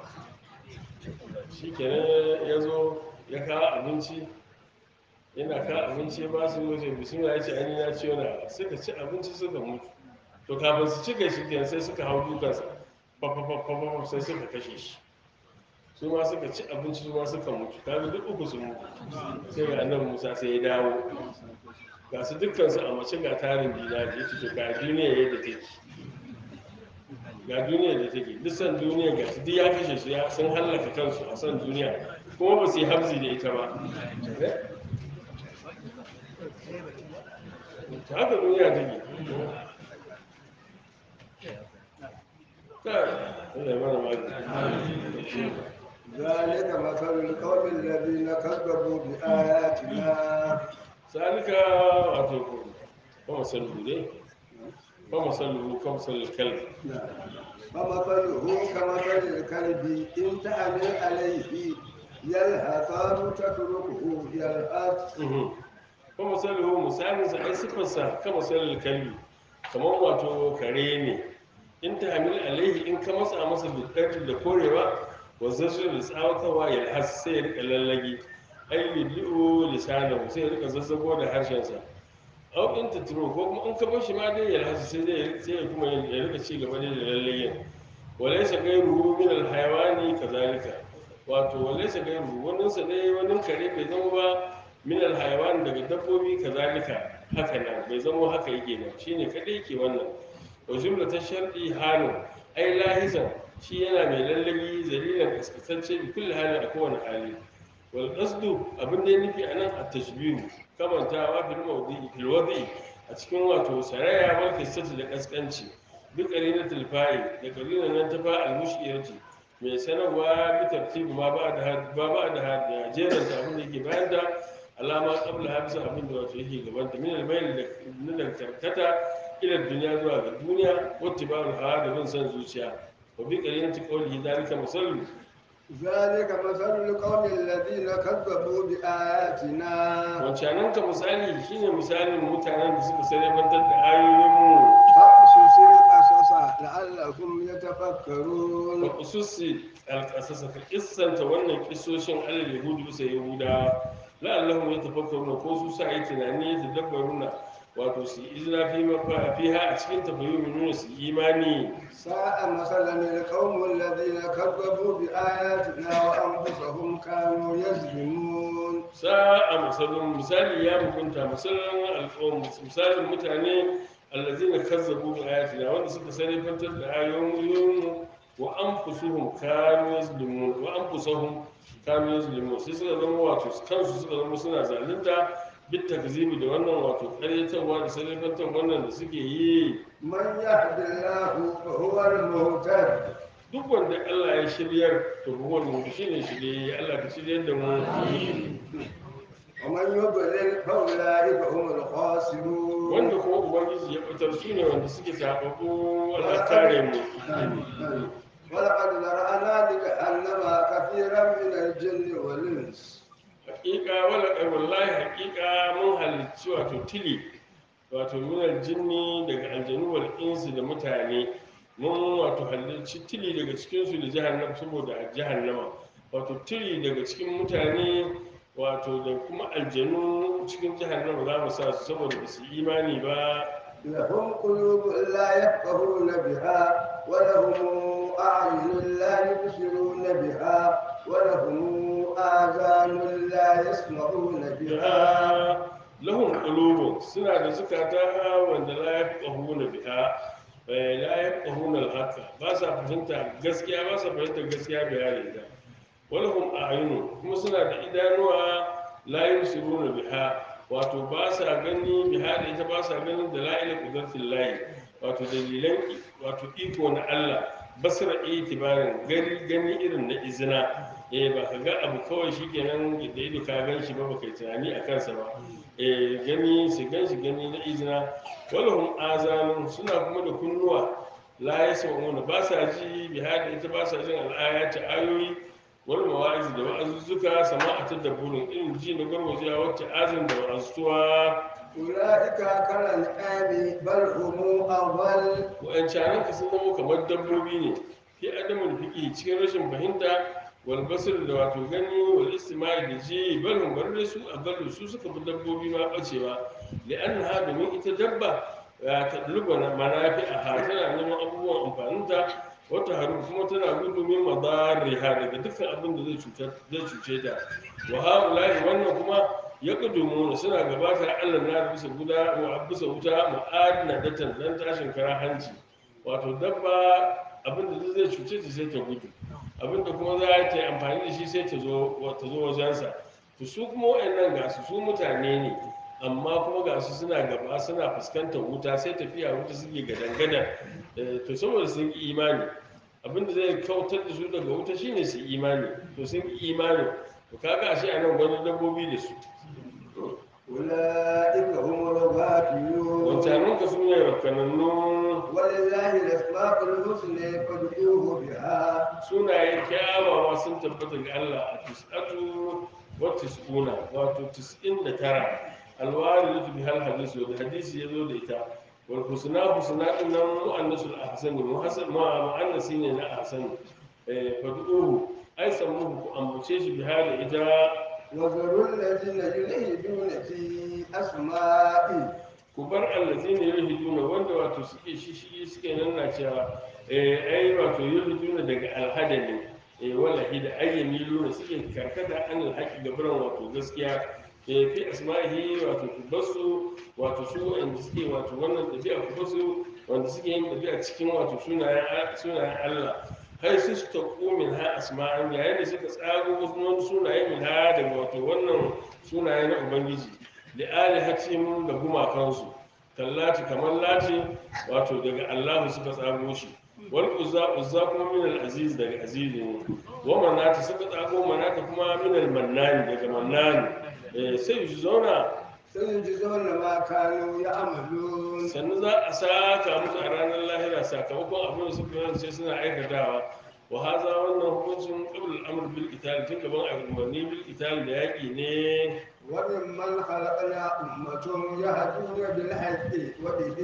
shi kenan ya zo ya kawo abinci yana kawo abinci ya ba su wajen bismillah ya ce an yi na ciyo na suka ci abinci suka mutu to kafin su cika shi kenan sai suka hau dukansa fafafafafafa sai suka kashe shi su ma suka ci abinci su ma suka mutu kaga duk uku su mutu sai ga annabi Musa sai ya dawo ga su dukkansu a mace ga tarin dinari ya ce to ga duniya yadda take ga duniya da take duk san duniya ga su duk ya kashe su ya sun hallaka kansu a san duniya kuma ba su yi hamzi da ita ba haka duniya take ذلك مثل القوم الذين كذبوا بآياتنا ذلك wato kuma sallu ne kuma sallu kuma sallu kalbi فمثله كمثل الكلب إن تحمل عليه يلهث أو تتركه يلهث kuma sallu misalin sa ai sifarsa kama sallu kalbi kamar wato kare ne in ta hamil alaihi in ka matsa masa da korewa wazzazzu da tsawatarwa ya has sai ya rika lallage ai yudu lisanahu sai ya rika zazzago da harshensa au in ta turo ko kuma in ka bar shi ma dai ya has sai dai sai ya kuma ya rika ci gaba da lallagen walaysa ghayruhu min alhayawani kazalika wato walaysa ghayruhu wannan sa dai wannan kare bai zama ba min alhayawani daga dabbobi kazalika haka nan bai zama haka yake ba shine kadai yake wannan wa jumlatar sharɗi halin ai lahizan shi yana mai lallabi zalilan kaskasance da kulle halin a kowane hali wal qasdu abin da ya nufi a nan a tashbihu kamantawa fil mawdi'i fil wadi a cikin wato saraya wal qissati da kaskanci bi qarinatil fa'i da qarinan nan ta fa al mushirati mai sanarwa bi tartibi ma ba da ba ba da jeran ta abin da yake bayan da alama qabla habsa abin da wato yake gaban ta min al bayl da karkata ila duniya zuwa ga duniya wacce ba hawa da bin san zuciya wa bi qarinati qawlihi zalika masallu zalika masalul qawmi alladhina kazzabu bi ayatina wancanan ka misali shine misalin mutanen da suka sarrafantar da ayoyin mu faqsusil qasasa la'allahum yatafakkarun wa qususi al-qasasa ka kissanta wannan kissoshin alal yahudu sai yahuda la'allahum yatafakkaruna ko su sa yi tunani da dabbaruna wato su yi izina fi fiha a cikin tafayyumi nuna su imani sa'a masalan alqawmul ladina kazzabu bi ayatina wa anfusahum kanu yazlimun sa'a masalun misali ya mukunta misalin alqawm misalin mutane allazina kazzabu bi ayatina wanda suka sarrafantar da ayoyin wa anfusuhum kanu yazlimun wa anfusuhum kanu yazlimun sai suka zama wato kansu suka zama suna zalunta bitta kazibi da wannan wato ƙaryatarwa da sarrafantar wannan da suke yi man yahdillahu fa huwa al-muhtad duk wanda Allah ya shiryar to huwa al-muhtad shine shirye Allah ka shiryar da mu wa man yudlil fa ulaika humul khasirun wanda kuma ubangiji ya fitar su ne wanda suke tababu Allah kare mu ولقد ذرأنا لجهنم كثيرا من الجن والإنس haƙiƙa wala wallahi haƙiƙa mun halicci wato tili wato minal jinni daga aljanu wal insi da mutane mun wato halicci tili daga cikin su da jahannam saboda jahannama wato tili daga cikin mutane wato da kuma aljanu cikin jahannama za mu sa su saboda ba su yi imani ba لهم قلوب لا يفقهون بها ولهم أعين لا يبصرون بها ولهم آذان لا يسمعون بها biha lahum qulubun suna da zukata wanda la yafqahuna biha eh, la yafqahuna al-haqqa ba sa fahimta gaskiya ba sa fahimta gaskiya bayani da walahum a'yunun kuma suna da idanuwa la yusiruna biha wato ba sa gani biha da ita ba sa ganin dalail qudratil lahi wato dalilan wato iko na Allah basira itibarin gani gani irin na izina eh ba ka ga abu kawai shikenan da ido ka gan shi ba baka yi tunani a kansa ba eh gani su gan shi gani na izina walahum azanun suna kuma da kunnuwa la yasma'una ba sa ji biha da ita ba sa jin al'ayati ayoyi wal mawa'iz da wa'azuzzuka sama'atul dabburin irin ji na garwajiya wacce azin da wa'azuwa أولئك كالأنعام بل هم أضل wa'ancanan ka sun zama kamar dabbobi ne fi adamun fiƙi cikin rashin fahimta wal basir da wato gani wal istima'i da ji balhum bar da su a ballu su suka fi dabbobi ma bacewa li'annaha domin ita dabba ya ta luba na manafi a ha tana neman abubuwan amfaninta wata haru kuma tana gudu min madariha daga dukkan abin da zai cutar zai cuce ta wa haula'i wannan kuma ya kudumu suna gabatar Allah na bisa guda wa bisa wuta mu'adna datan dan tashin kara hanci wato dabba abin da zai cuce ta sai ta gudu abin da kuma za ta yi amfani da shi sai ta zo ta zo wajensa to su kuma wayannan ga su su mutane ne amma kuma ga su suna gaba suna fuskantar wuta sai tafiya wuta suke gadan-gadan to saboda sun yi imani abin da zai kautar da su daga wuta shine su imani to sun yi imani to kaga ashe anan gwani dabbobi da su أولئك هم الغافلون wancanin ka sun yi rakkanannu ولله الأسماء الحسنى فادعوه بها sunaye kyawawa sun tabbata ga Allah a tis'atu wa tis'una wato tis'in da tara alwari da bi hal hadisi da hadisi yazo da ita wal husna husna din nan mu'annasul ahsani muhasan ma mu'annasi ne na ahsani eh fad'uhu ai samuhu ku ambace shi bi hal ita وذروا الذين يلحدون في أسمائه ku bar allazina yulhiduna wanda wato suke shishigi suke nanna cewa eh ai wato yulhiduna daga alhada ne eh wala hida ayyamiluna suke karkata an alhaqi gabaran wato gaskiya eh fi asma'ihi wato ku basu wato su wanda suke wato wannan tafiya ku basu wanda suke yin tafiya cikin wato sunayen sunayen Allah har su su taƙo min ha asma'an yayin da suka tsago wasu wani sunaye min ha daga wato wannan sunaye na ubangiji da ali hacim da gumakansu kallati kamar lati wato daga allahu suka tsago shi wal uzza uzza kuma min al aziz daga aziz ne wa manata suka tsago manata kuma min al mannan daga mannan eh sai su zauna سيجزون ما كانوا يعملون sannan za a saka musu a ranar lahira sakamakon abin da suka yi sai suna aikatawa wa haza wannan hukuncin qabl al-amr bil qital tun gaban al-umarni bil qital da yaki ne وممن خلقنا أمة يهدون بالحق وبه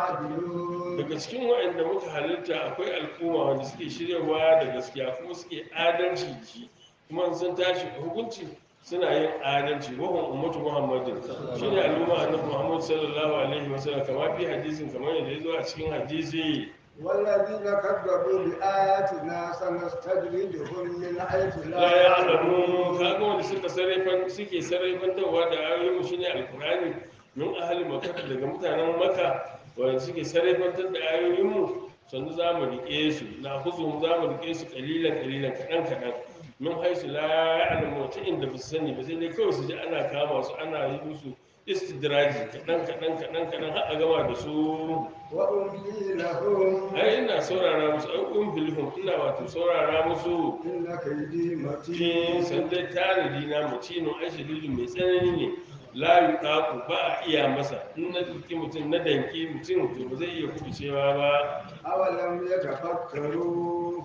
يعدلون daga cikin waɗanda muka halitta akwai al'umma wanda suke shiryawa da gaskiya kuma suke adalci da shi kuma sun tashi hukunci suna yin adalci wahun ummatu muhammadin shine al'umma annabi muhammad sallallahu alaihi wasallam kamar fi hadisin kamar yadda ya zo a cikin hadisi والذين كذبوا بآياتنا سنستدرجهم من حيث la لا ya'lamun يعلمون kaga wanda suka sarrafan suke sarrafantarwa da ayoyin shine alqur'ani min ahli makkah daga mutanen makka wanda suke sarrafantar da ayoyin mu sannu za mu rike su na huzum za mu rike su kalilan kalilan kadan kadan min haisu la ya'lamu ta inda ba su sani ba sai dai kawai su ji ana kama su ana yi musu istidraji kadan kadan kadan kadan har a gama da su وأملي لهم ai ina saurara musu ai umbilhum ina wato saurara musu إن كيدي cikin متين sandai tanadi na macino ai shadidin mai tsanani ne la yuqaqu ba a iya masa in na duki mutum na danki mutum to ba zai iya kubucewa ba أولم يتفكروا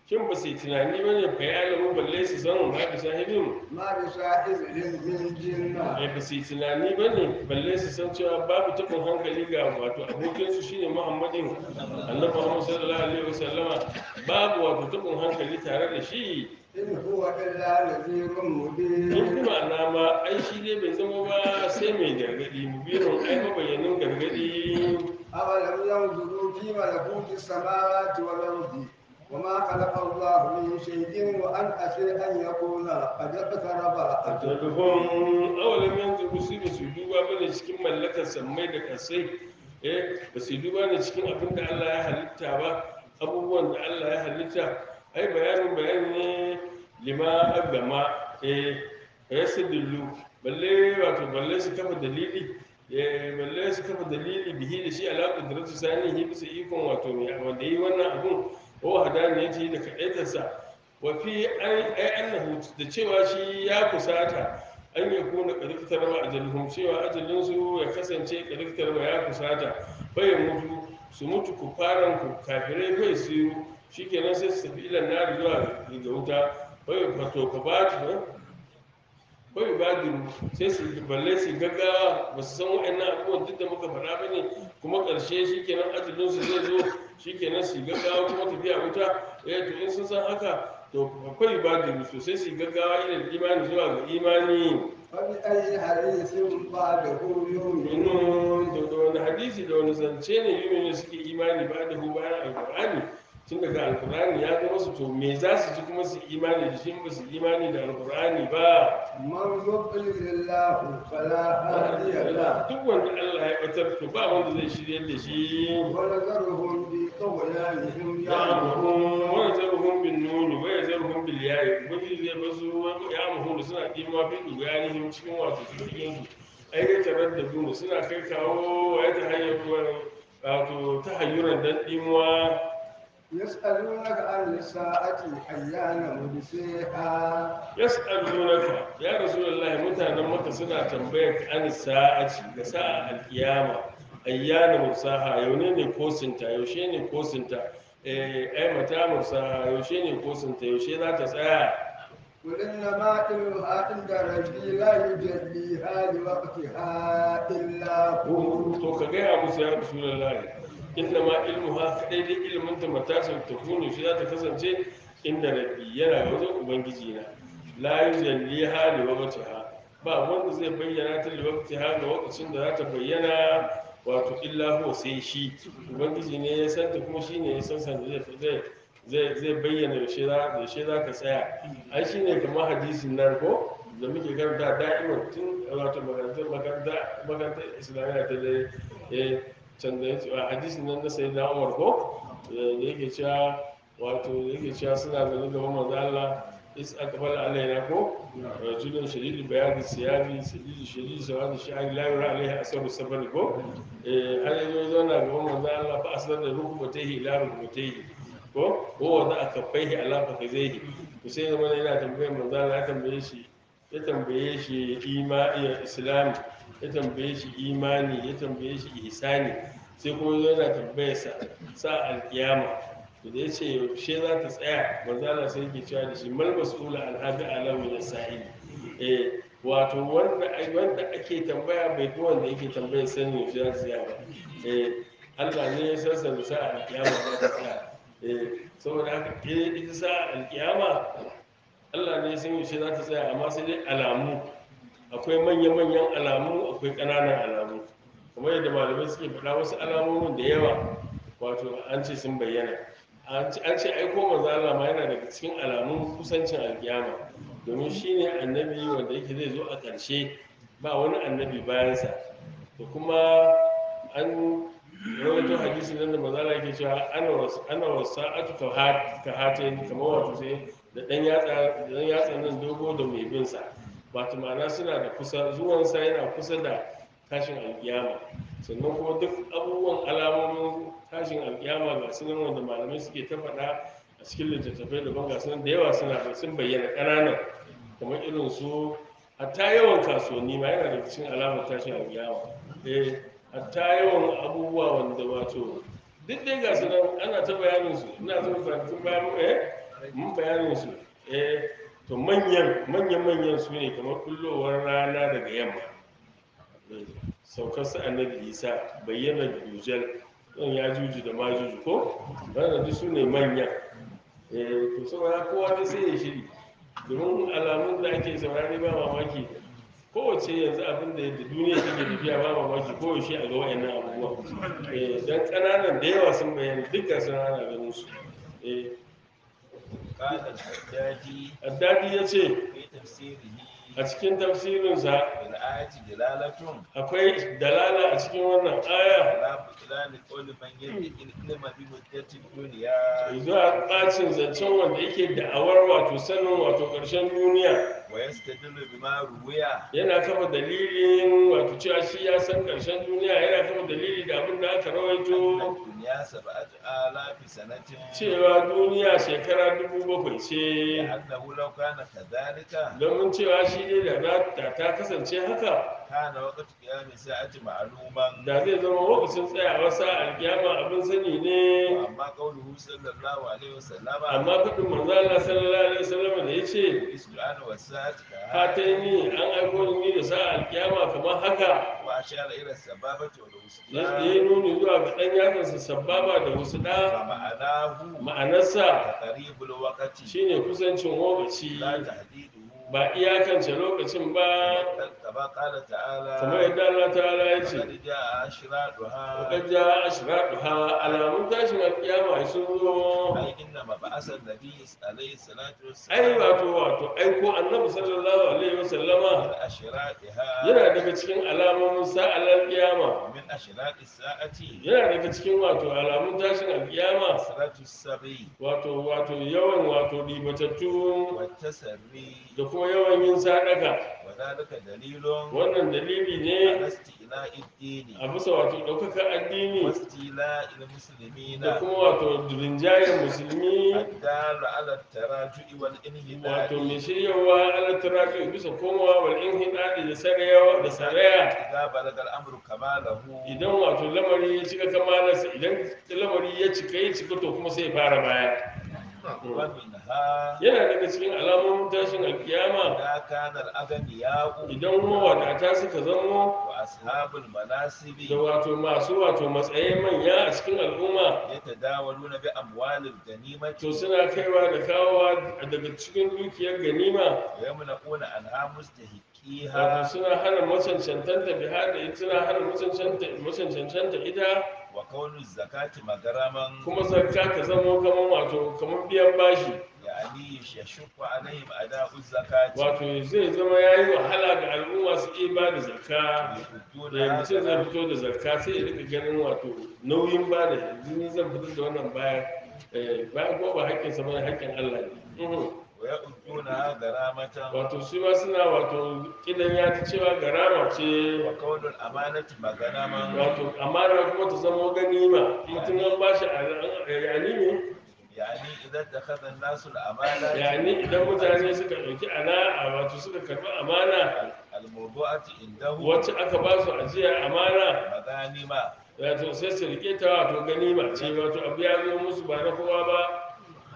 shin ba su yi tunani ba ne fa ya alamu balle su san ma bi sahibin ما بصاحبهم من جنة eh ba su yi tunani ba ne balle su san cewa babu taɓin hankali ga wato abokinsu shine muhammadin annabi muhammad sallallahu alaihi wasallama babu wato taɓin hankali tare da shi إن هو إلا نذير in مبين kuma na ma ai shi dai bai zama ba sai mai gargadi mubirin ai mabayyanin gargadi أولم ينظروا في ملكوت السماوات والأرض وما خلق الله من شيء وأن أسر أن يكون قد اقترب أجلهم ajaluhum awalam yanzu ba su ba su duba ba ne cikin mallakar sammai da kasai eh ba su duba ne cikin abin da Allah ya halitta ba abubuwan da Allah ya halitta ai bayanin bayani ne lima agama eh yasadullu balle wato balle su kafa dalili eh balle su kafa dalili bihi da shi ala qudratu sanihi bisa ikon wato mai wanda yi wannan abun ko hadaniyati da kadaitarsa wa fi ai ai annahu da cewa shi ya kusata an ya kuna ƙarfitar ma ajaluhum cewa ajalinsu ya kasance ƙarfitar ma ya kusata bai mutu su mutu ku faran ku kafirai bai su shikenan sai su tafi ilan nari zuwa ga wuta bai fato ka ba ta bai ba duru sai su balle su gaggawa ba su san wa'annan abubuwan duk da muka faɗa ba ne kuma ƙarshe shikenan ajalinsu zai zo shikenan su gaggawa kuma tafiya wuta eh to in sun san haka to akwai ba da sosai su gaggawa irin imani zuwa ga imani فبأي حديث بعده يؤمنون inu da wani hadisi da wani zance ne yumini suke imani ba da hu bayan alkur'ani tun daga alkur'ani ya zama su to me za su ji kuma su imani da shi ba su imani da alkur'ani ba من يضلل الله فلا هادي له duk wanda Allah ya batar to ba wanda zai shirye da shi ونذرهم في طغيانهم ya يعمهون amuru wani zarhun bin nuni wani zarhun bil yayi wani zai bazu ya amuru suna kima fi duganihim cikin wato cikin su ai ya tarar da dunu suna kai kawo wa ya tahayyar wato tahayyuran dan dimuwa يسألونك عن الساعة أيان مرسيها yas'alunaka ya rasulullahi mutanen maka suna tambayar ka an sa'aci ga sa'a alkiyama ayyana mursaha yaune ne kosinta yaushe ne kosinta eh ai mata mursaha yaushe ne kosinta yaushe za ta tsaya قل إنما علمها عند ربي لا يجليها لوقتها إلا هو to ka gaya musu ya rasulullahi inna ma ilmuha kadai dai ilmin ta matasin ta kunu shi za ta kasance inda rabbi yana ga wajen ubangiji na la yujalliha li waqtiha ba wanda zai bayyana ta li waqtiha ga lokacin da za ta bayyana wato illa huwa sai shi ubangiji ne ya san ta kuma shine ya san san zai zai zai zai bayyana yaushe za yaushe za ka tsaya ai shine kamar hadisin nan ko da muke karanta da'iman tun wato makarantar makaranta makarantar islamiyya ta dai eh can da yace a hadisin nan na sayyidina Umar ko eh, da yake cewa wato da yake cewa suna zaune gaban manzo Allah is aqbala alaina ko rajulun shadidul bayadi siyabi shadidul shadidul sawadi shi'ari la yura alaihi asaru sabr ko eh har yazo zauna gaban manzo Allah fa asar da rukubatayhi ila rukubatayhi ko ko wanda aka faihi ala fakazaihi to sai zama yana tambayar manzo Allah ya tambaye shi ya tambaye shi imani islam ya tambaye shi imani ya tambaye shi ihsani sai kuma zo yana tambayar sa sa alkiyama to da yace yaushe za ta tsaya manzo Allah sai yake cewa da shi mal mas'ula an hadi alam min sa'il eh wato wanda wanda ake tambaya bai ko wanda yake tambayar sani yaushe za ta tsaya ba eh Allah ne ya san sa alkiyama za ta tsaya eh saboda haka eh ita sa alkiyama Allah ne ya san yaushe za ta tsaya amma sai dai alamu akwai manya-manyan alamu akwai ƙananan alamu kamar yadda malamai suke faɗa wasu alamomin da yawa wato an ce sun bayyana an ce aiko manzo Allah ma yana daga cikin alamun kusancin alkiyama domin shine annabi wanda yake zai zo a ƙarshe ba wani annabi bayansa da kuma an rawaito hadisi nan da manzo Allah yake cewa ana was ana wasa'atu ka hat ka hatin kamar wato sai da dan yatsa dan yatsa nan dogo da mai bin sa wato ma'ana suna da kusa zuwansa yana kusa da tashin alkiyama sannan kuma duk abubuwan alamomin tashin alkiyama ga sunan wanda malamai suke ta faɗa a cikin littattafai daban ga sunan da yawa suna da sun bayyana ƙananan kamar irin su hatta yawan kasuwanni ma yana da cikin alamar tashin alkiyama eh hatta yawan abubuwa wanda wato duk dai ga sunan ana ta bayanin su ina zo kwanakin bayan eh الفرج mun bayanin su eh to manyan manyan manyan su ne kamar kullowar rana daga yamma eh, saukar sa annabi isa bayyana dujal don ya juju da majuju ko wannan duk su ne manya eh to saboda kowa dai sai ya shiri domin alamun da ake saurari ba mamaki kowace yanzu abin da yadda duniya take tafiya ba mamaki koyaushe a ga wayannan abubuwa eh dan ƙananan da yawa sun bayyana dukkan sun ana ganin su eh قال الحجاجي addadi ya ce في تفسيره a cikin tafsirinsa بالآية دلالة akwai dalala a cikin wannan aya على بطلان قول من يدعي العلم بمدة الدنيا zuwa ɓacin zancen wanda yake da'awar wato sanin wato ƙarshen duniya ويستدل بما روي yana kafa dalilin wato cewa shi ya san ƙarshen duniya yana kafa dalili da abin da aka أن rawaito الدنيا سبعة آلاف سنة cewa duniya shekara dubu bakwai ce لأنه لو كان كذلك domin cewa shi ne da za ta ta kasance haka كان وقت قيام الساعة معلوما da zai zama lokacin tsayawar sa'ar kiyama abin sani ne وأما قوله صلى الله عليه وسلم amma faɗin manzo Allah sallallahu alaihi wasallam da yace مثل أنا والساعة hataini كهاتين an aiko ni da sa'ar kiyama kamar haka وأشار إلى السبابة ya والوسطى yi nuni zuwa ga ɗan yatsansa sababa da wasu ɗa فمعناه ma'anarsa تقريب الوقت shine kusancin lokaci لا تحديده ba iyakance lokacin ba كما قال تعالى kamar yadda Allah ta'ala ya ce فقد جاء أشراطها وقد جاء أشراطها alamun tashin alkiyama sun zo أي إن مبعث النبي عليه الصلاة ai والسلام wato wato aiko annabi sallallahu alaihi من wasallama أشراطها yana daga cikin alamomin sa'al alkiyama ومن أشراط الساعة yana daga cikin wato alamun tashin alkiyama كثرة السبي wato wato yawan wato ribatattu والتسري da kuma yawan yin sadaka وذلك دليل wannan dalili على ne استئلاء الدين a bisa wato ɗaukaka addini واستيلاء المسلمين da kuma wato rinjayen musulmi الدال على التراجع والانهداد wato mai shiryawa alattarafi bisa komawa wal inhidadi da sarayawa da saraya إذا بلغ الأمر كماله idan wato lamari ya cika kamalarsa idan lamari ya cika ya cika to kuma sai ya fara baya ومنها yana daga cikin alamomin tashin alkiyama إذا كان الأغنياء idan mawadata suka zamo وأصحاب المناصب da wato masu wato matsayin manya a cikin al'umma يتداولون بأموال الغنيمة to suna kaiwa da kawowa daga cikin dukiyar ganima ويمنعون عنها wato مستحقيها suna hana macancantanta biha da ita suna hana macancanta macancanta ita وكون الزكاة مغرما kuma zakka ta zamo kamar wato kamar biyan bashi يعني يشق عليهم أداء الزكاة wato zai zama yayi wahala ga al'umma su iya ba da zakka ويحدون da mutum zai هذا fito da zakka sai ya rika ganin wato nauyin ba da yanzu ni zan fitar da wannan baya eh, bayan ko ba haƙƙinsa ba ne haƙƙin Allah ne Mhm. ويؤدونها غرامة wato su ma suna wato kidan ya ta cewa garama ce وكون الأمانة مغنما wato amana kuma ta zama ganima mutum an ba shi yani ne يعني إذا اتخذ الناس الأمانة yani idan mutane suka ɗauki ana a wato suka karɓi amana الموضوعة عنده wacce aka ba su ajiya amana مغانم wato sai su rike ta wato ganima ce wato abu ya zo musu ba na kowa ba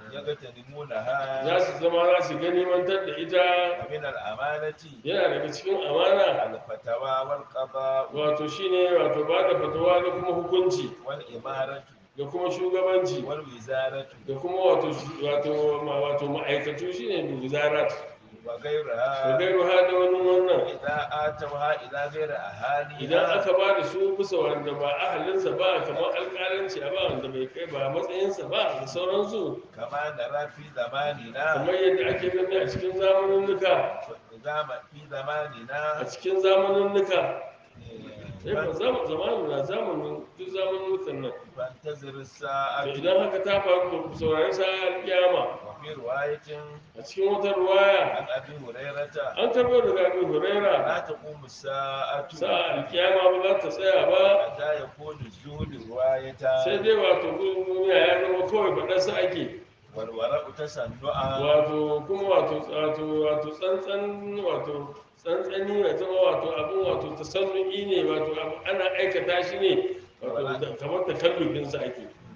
يغتنمونها za su zama za su ganimantar da ita ومن الأمانة yana daga cikin amana الفتوى والقضاء wato shine wato ba da fatawa da kuma hukunci والإمارة da kuma shugabanci والوزارة da kuma wato wato ma- wato ma'aikatu shine bi wizarat da وغيرها gairu hada wani wannan إذا آتوها إلى غير idan أهاليها aka ba da su bisa wanda ba ahalinsa ba kamar alƙalanci a ba wanda bai kai ba matsayinsa ba da sauransu كما نرى في زماننا kamar yadda ake gani a cikin zamaninnuka زم- في a زماننا cikin zamaninnuka sai ba إيه، zama- zamanin na zamanin duk zamaninnukan nan فانتظر to الساعة idan haka ta faru to ku saurari sa'ar kiyama وفي رواية a cikin wata ruwaya عن أبي هريرة an karbo daga Abu Huraira لا تقوم الساعة sa'ar kiyama ba za ta tsaya ba حتى يكون الزهد رواية sai dai wato gudun duniya ya zama kawai faɗarsa ake والورق تسنعا wato kuma wato wato wato tsantsan wato tsantsani ya zama wato abin wato tasannu'i ne wato abu ana aikata shi ne wato da- kamar takallufin sa ake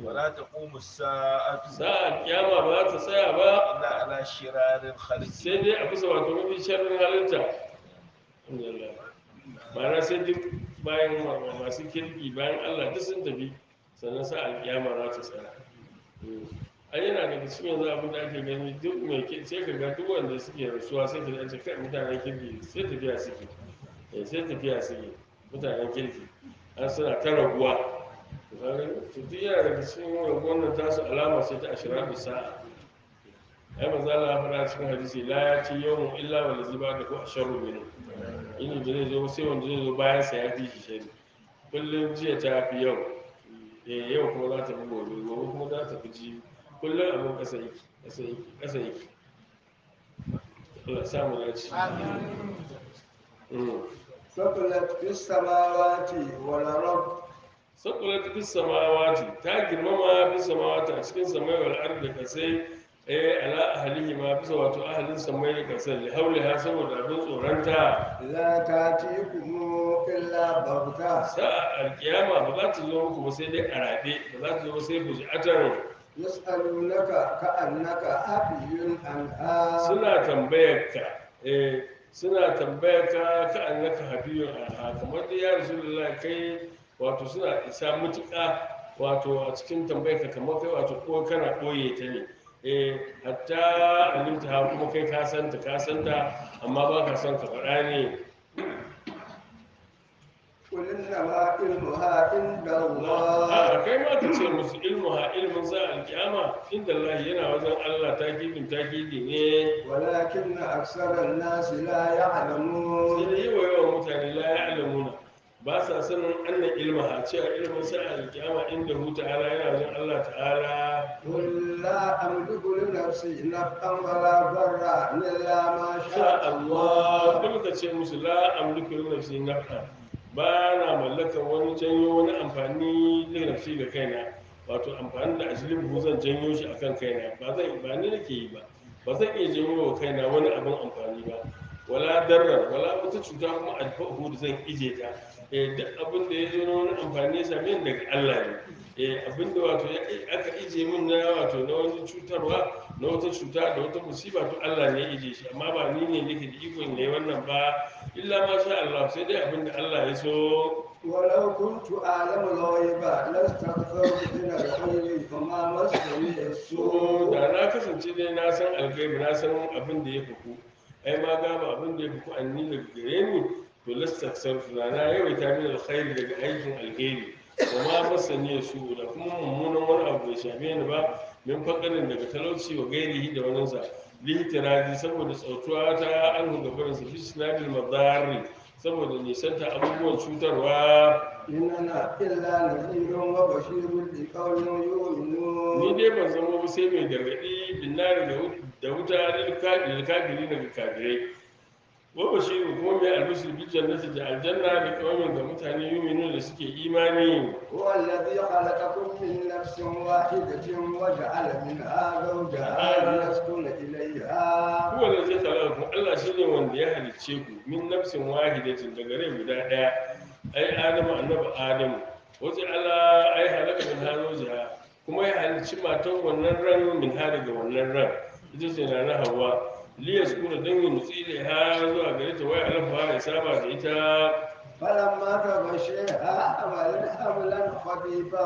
ولا تقوم الساعة sa'a kiyama ba za ta tsaya ba إلا على شرار الخلق sai dai a bisa wato mafi sharrin halitta alhamdulillah ma'ana sai duk bayan ma- masu kirki bayan Allah duk sun tafi sannan sa'a kiyama za ta tsaya ai yana daga cikin yanzu abin da ake gani duk mai ke sai ka ga duk wanda suke rasuwa sai ka ce kai mutanen kirki sai tafiya suke eh sai tafiya suke mutanen kirki an suna ta raguwa to kaga to duk yana daga cikin raguwar nan tasu alama sai ta ashiratu sa'a ai manzo Allah ya faɗa cikin hadisi la ya ci yawmu illa wal ziba da ko asharu minhu ini da zai zo sai wanda zai zo bayan sa ya fi shi shari kullum jiya ta fi yau eh yau kuma za ta fi gobe gobe kuma za ta fi jibi kullum abin ƙasa yake ƙasa yake ƙasa yake Allah samu dace Mm. ثقلت في السماوات والأرض sakulat bis samawati ta girmama bis samawati a cikin samai wal ardi da kasai eh ala ahlihi ma bisa wato ahlin samai da kasai li hauliha saboda abin tsoronta لا تأتيكم إلا بغتة sa'a alkiyama ba za ta zo muku ba sai dai a rabe ba za ta zo ba sai fuji'atan يسألونك كأنك حفي عنها suna tambayar ka eh suna tambayar ka ka annaka hafiyun anha kamar da ya rasulullahi kai wato suna isa mutuƙa wato a cikin tambayar ka kamar kai wato ko kana ɓoye ta ne eh hatta alimta ha kuma kai ka santa ka santa amma ba ka son ka faɗa ne قل إنما علمها عند الله a kai ma ka ce musu ilmu ha ilmin za alkiyama inda Allah yana wajen Allah takidin takidi ne ولكن أكثر الناس لا sai يعلمون da yi wa yawan mutane la ya alamuna ba sa sanin annan ilma ha cewa ilmin sa alkiyama inda hu ta'ala yana wajen Allah ta'ala قل لا أملك لنفسي نفعا ولا ضرا إلا ما sha شاء Allah الله kuma ka ce musu la amliku li nafsi naf'a ba na mallakar wani janyo wani amfani li nafsi ga kaina wato amfani da ajlibu zan janyo shi akan kaina ba zan ba ni nake yi ba ba zan iya janyo wa kaina wani abin amfani ba wala darra wala wata cuta kuma alfahu da zan ije ta eh duk abin da ya zo na wani amfani ya same ni daga Allah ne eh abin da wato ya- aka ije min na wato na wani cutarwa na wata cuta da wata musiba to Allah ne ya ije shi amma ba ni ne nake da ikon ne wannan ba illa ma sha Allah sai dai abin da Allah ya so ولو كنت أعلم الغيب لاستكثرت من الخير فما مسني so السوء da na kasance dai na san algaibi na san abin da ya fuku ai ma ga ba abin da ya fuku an ni daga gare ni to lastaksar na na yawaita min alkhairi daga aikin alheri wa ma masani su da kuma mummunan wani abu bai shafe ni ba min fakarin daga talauci wa gairihi da wani sa lihtirazi saboda tsautuwa ta an gabarin sa fi sinadil madari saboda nisanta abubuwan cutarwa إن أنا إلا نذير وبشير لقوم ni يؤمنون dai ban zama ba sai mai gargaɗi binnari da wut- da wuta lil kafiri lil kafiri daga kafirai wa bashiru kuma mai albishir bi jannati da aljanna da kawamin ga mutane yuminu da suke imani هو الذي خلقكم من نفس واحدة وجعل منها زوجها ليسكن إليها huwa da zai khalaqakum Allah shine wanda ya halicce ku min nafsin wahidatin daga rai guda daya ai adamu annabi adamu wace Allah ai halaka min hazojiha kuma ya halicci matan wannan ran min ha daga wannan ran ita ce na na hawa liyas kuna dan yi nutsi da ha zuwa gare ta waya alfa ya saba da ita فلما تغشيها حملت حملا خفيفا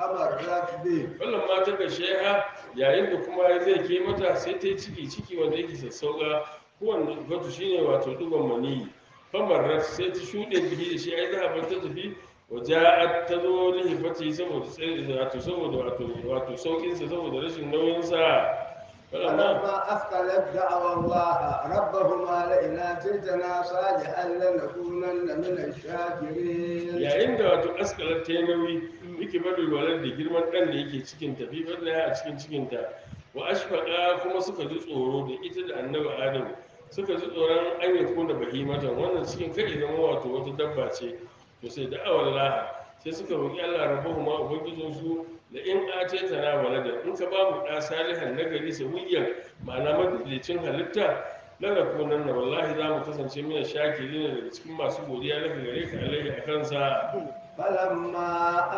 فمرت به wannan mata da sheha yayin da kuma zai ke mata sai ta yi ciki ciki wanda yake sassauka kowanne wato shine wato duban maniyi famar sai ta shuɗe bihi da shi ai za a bar ta tafi waja'at ta zo lihifati saboda tsaye wato saboda wato wato saukin sa saboda rashin nauyin sa falamma فلما أثقلت دعوا الله ربهما لئن آتيتنا صالحا لنكونن من الشاكرين yayin da wato askalar ta yi nauyi yake bari walar da girman ɗan da yake cikin ta fi bada a cikin cikin ta wa ashfaqa kuma suka ji tsoro da ita da annabi adam suka ji tsoron an yi kuna bahimatan wannan cikin kai zama wato wata dabba ce to sai da awal laha sai suka roki Allah rabbahu ma ubangijin su da in ace ta na walada in ka ba mu da salihan nagari sawiyan ma'ana madadicin halitta lana kunan na wallahi za mu kasance mina shakiri ne daga cikin masu godiya na gare ka alaihi a kansa فلما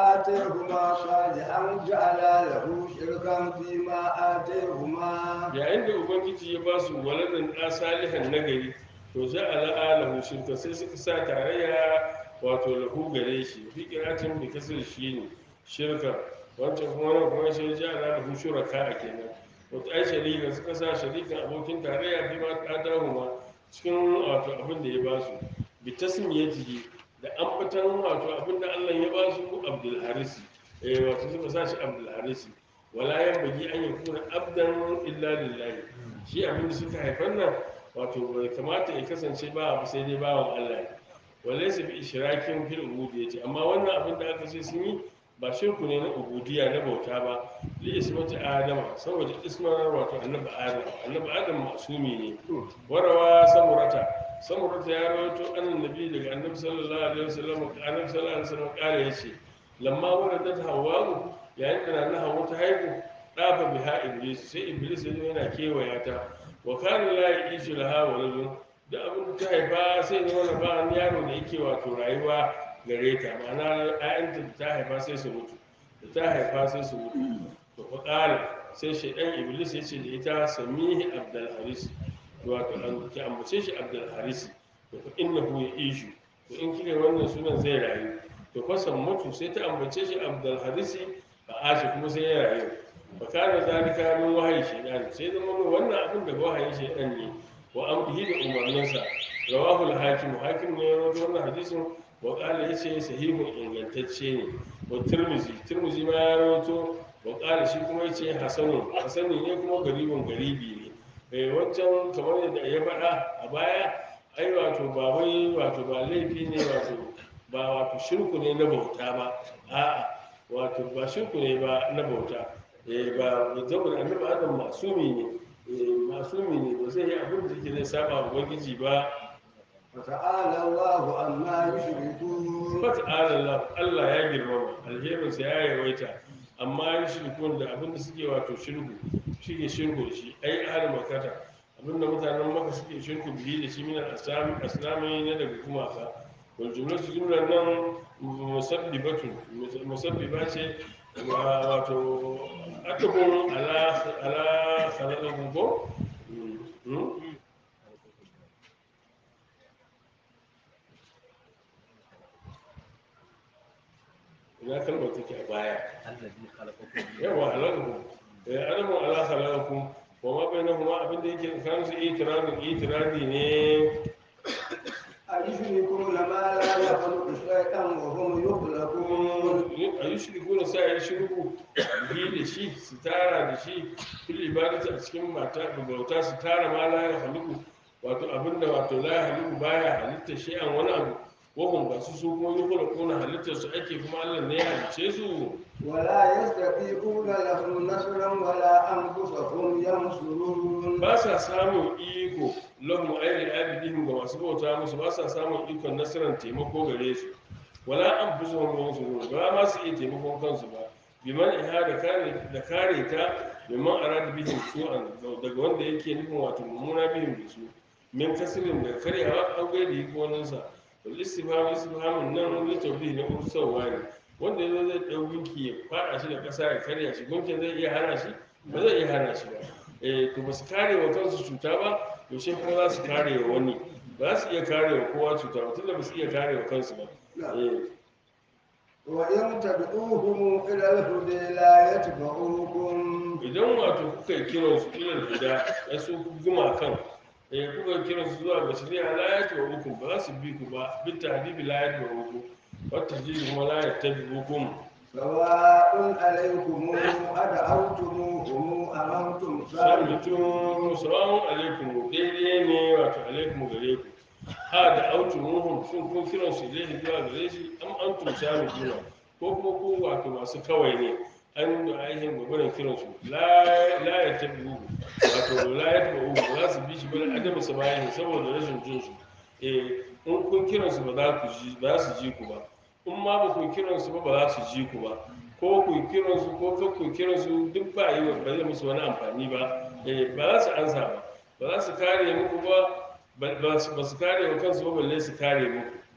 آتيهما صالحا جعلا له شركا فيما آتيهما yayin da ubangiji ya ba su waladan ɗa salihan nagari to za a la'alahu shirka sai suka sa tarayya wato lahu gare shi fi kiratin da kasar shi ne shirka wancan kuma wani kuma shi ja ala lahu shuraka a kenan wato ai sharika suka sa sharikan abokin tarayya fi ma qadahuma cikin wato abin da ya ba su bi tasmiyatihi da ambatan wato abin da Allah ya ba su Abdul Harisi eh wato suka sa shi Abdul Harisi wala yanbaghi an yakuna abdan illa lillahi shi abin da suka haifar nan wato bai kamata ya kasance ba abu sai dai bawan Allah ne walaysa bi ishrakin fil ubudiyyati amma wannan abin da aka ce sun yi ba shirku ne na ubudiyya na bauta ba li ismati adama saboda ismar wato annabi adam annabi adam masumi ne warawa samurata samurata ya rawaito annabi daga annabi sallallahu alaihi wasallam annabi sallallahu alaihi wasallam kare yace lamma waradat hawwa yayin da na hawa ta haihu dafa biha iblis sai iblis ya zo yana kewaya ta wa kana la yishu laha waladun da abin da ta haifa sai ne wannan ba wani yaro da yake wato rayuwa gare ta ma'ana ayanta da ta haifa sai su mutu da ta haifa sai su mutu to fa qala sai shaydan iblis ya ce da ita samihi abdul haris wato an ki ambace shi abdul haris to fa innahu yishu to in kike wannan sunan zai rayu to fa san mutu sai ta ambace shi abdul haris fa ashi kuma sai ya rayu fa kana zalika min wahayi shaydan sai zama wannan abin da wahayin shaydan ne wa amrihi da umarninsa rawahu al-hakim hakim ne ya rawaito wannan hadisin wa qala yace sahihun ingantacce ne wa tirmizi tirmizi ma ya rawaito wa qala shi kuma yace hasanun hasani ne kuma garibun garibi ne eh wancan kamar yadda ya faɗa a baya ai wato ba wai wato ba laifi ne wato ba wato shirku ne na bauta ba a'a wato ba shirku ne ba na bauta eh ba saboda annabi adam masumi ne masumi ne ba zai yi abin da yake zai saba wa ubangiji ba فتعالى الله عما يشركون fata'ala Allah Allah ya girmama alherinsa ya yawaita amma ya shirkun da abin da suke wato shirku shige shirku da shi ai ahli makata abin da mutanen maka suke shirku bihi da shi minan asami aslami ne daga gumaka wal jumlatu jumlan nan musabbibatun musabbiba ce wato akabun ala ala khalaqakum ko ina kalmar take a baya الذي خلقكم yawa halakakum ya alamu ala khalaqakum wa ma bainahuma abinda yake tsakanin su itiradin itiradi ne أيشركون ما لا يخلق شيئا وهم يخلقون a yi shirku na sa ya shirku bihi da shi su tara da shi fil ibadati a cikin mata da bauta su tara ma la ya haliku wato abinda wato la ya haliku baya halitta shay'an wani abu wahum ba su su kuma yi kula kona halittar su ake kuma Allah ne ya halice su ولا يستطيعون لهم نصرا ولا أنفسهم ينصرون ba sa samun iko lahum ayyul abidin ga masu bauta musu ba sa samun ikon nasarar taimako gare su wala an fi zuwan yansu ba ma su iya taimakon kansu ba biman iha da kare da kare ta biman arada bihim su'an daga wanda yake nufin wato mummuna bihim da su min kasirin da karyawa an gaida yi gonansa wal istifham istifhamun nan li tawbihi na ursawa ne wanda yazo zai dau gunki ya fada shi da kasa ya karya shi gunkin zai iya hana shi ba zai iya hana shi ba eh to ba su kare wa kansu cuta ba yaushe kuma za su kare wa wani ba za su iya kare wa kowa cuta ba tunda ba su iya kare wa kansu ba eh وإن تدعوهم إلى الهدى لا يتبعوكم idan wato kuka yi kiran su ilal guda ya su guma kan eh kuka yi kiran su zuwa ga shari'a la ya tuwa hukum ba za su bi ku ba bi tahdibi la ya tuwa hukum wata jiri kuma la ya tabi hukum سواء عليكم أدعوتموهم أم أنتم صامتون samitun salamun alaikum daidai ne wato alaikum gare ku ha da autu muhum shin kun kiran su ilaihi zuwa gare shi am antum samituna ko kuma ku wato masu kawai ne an da ainihin gwagwarin kiran su la ya tabi hukum wato la ya tabi hukum ba za su bi shi bane adamu sabayin saboda rashin jin su eh in kun kiran su ba za ku ji ba za su ji ku ba in ma ba ku kiran su ba ba za su ji ku ba ko ku kiran su ko ka ku kiran su duk ba yi ba zai musu wani amfani ba eh ba za su ansa ba ba za su kare muku ba ba ba su kare wa kansu ba balle su kare muku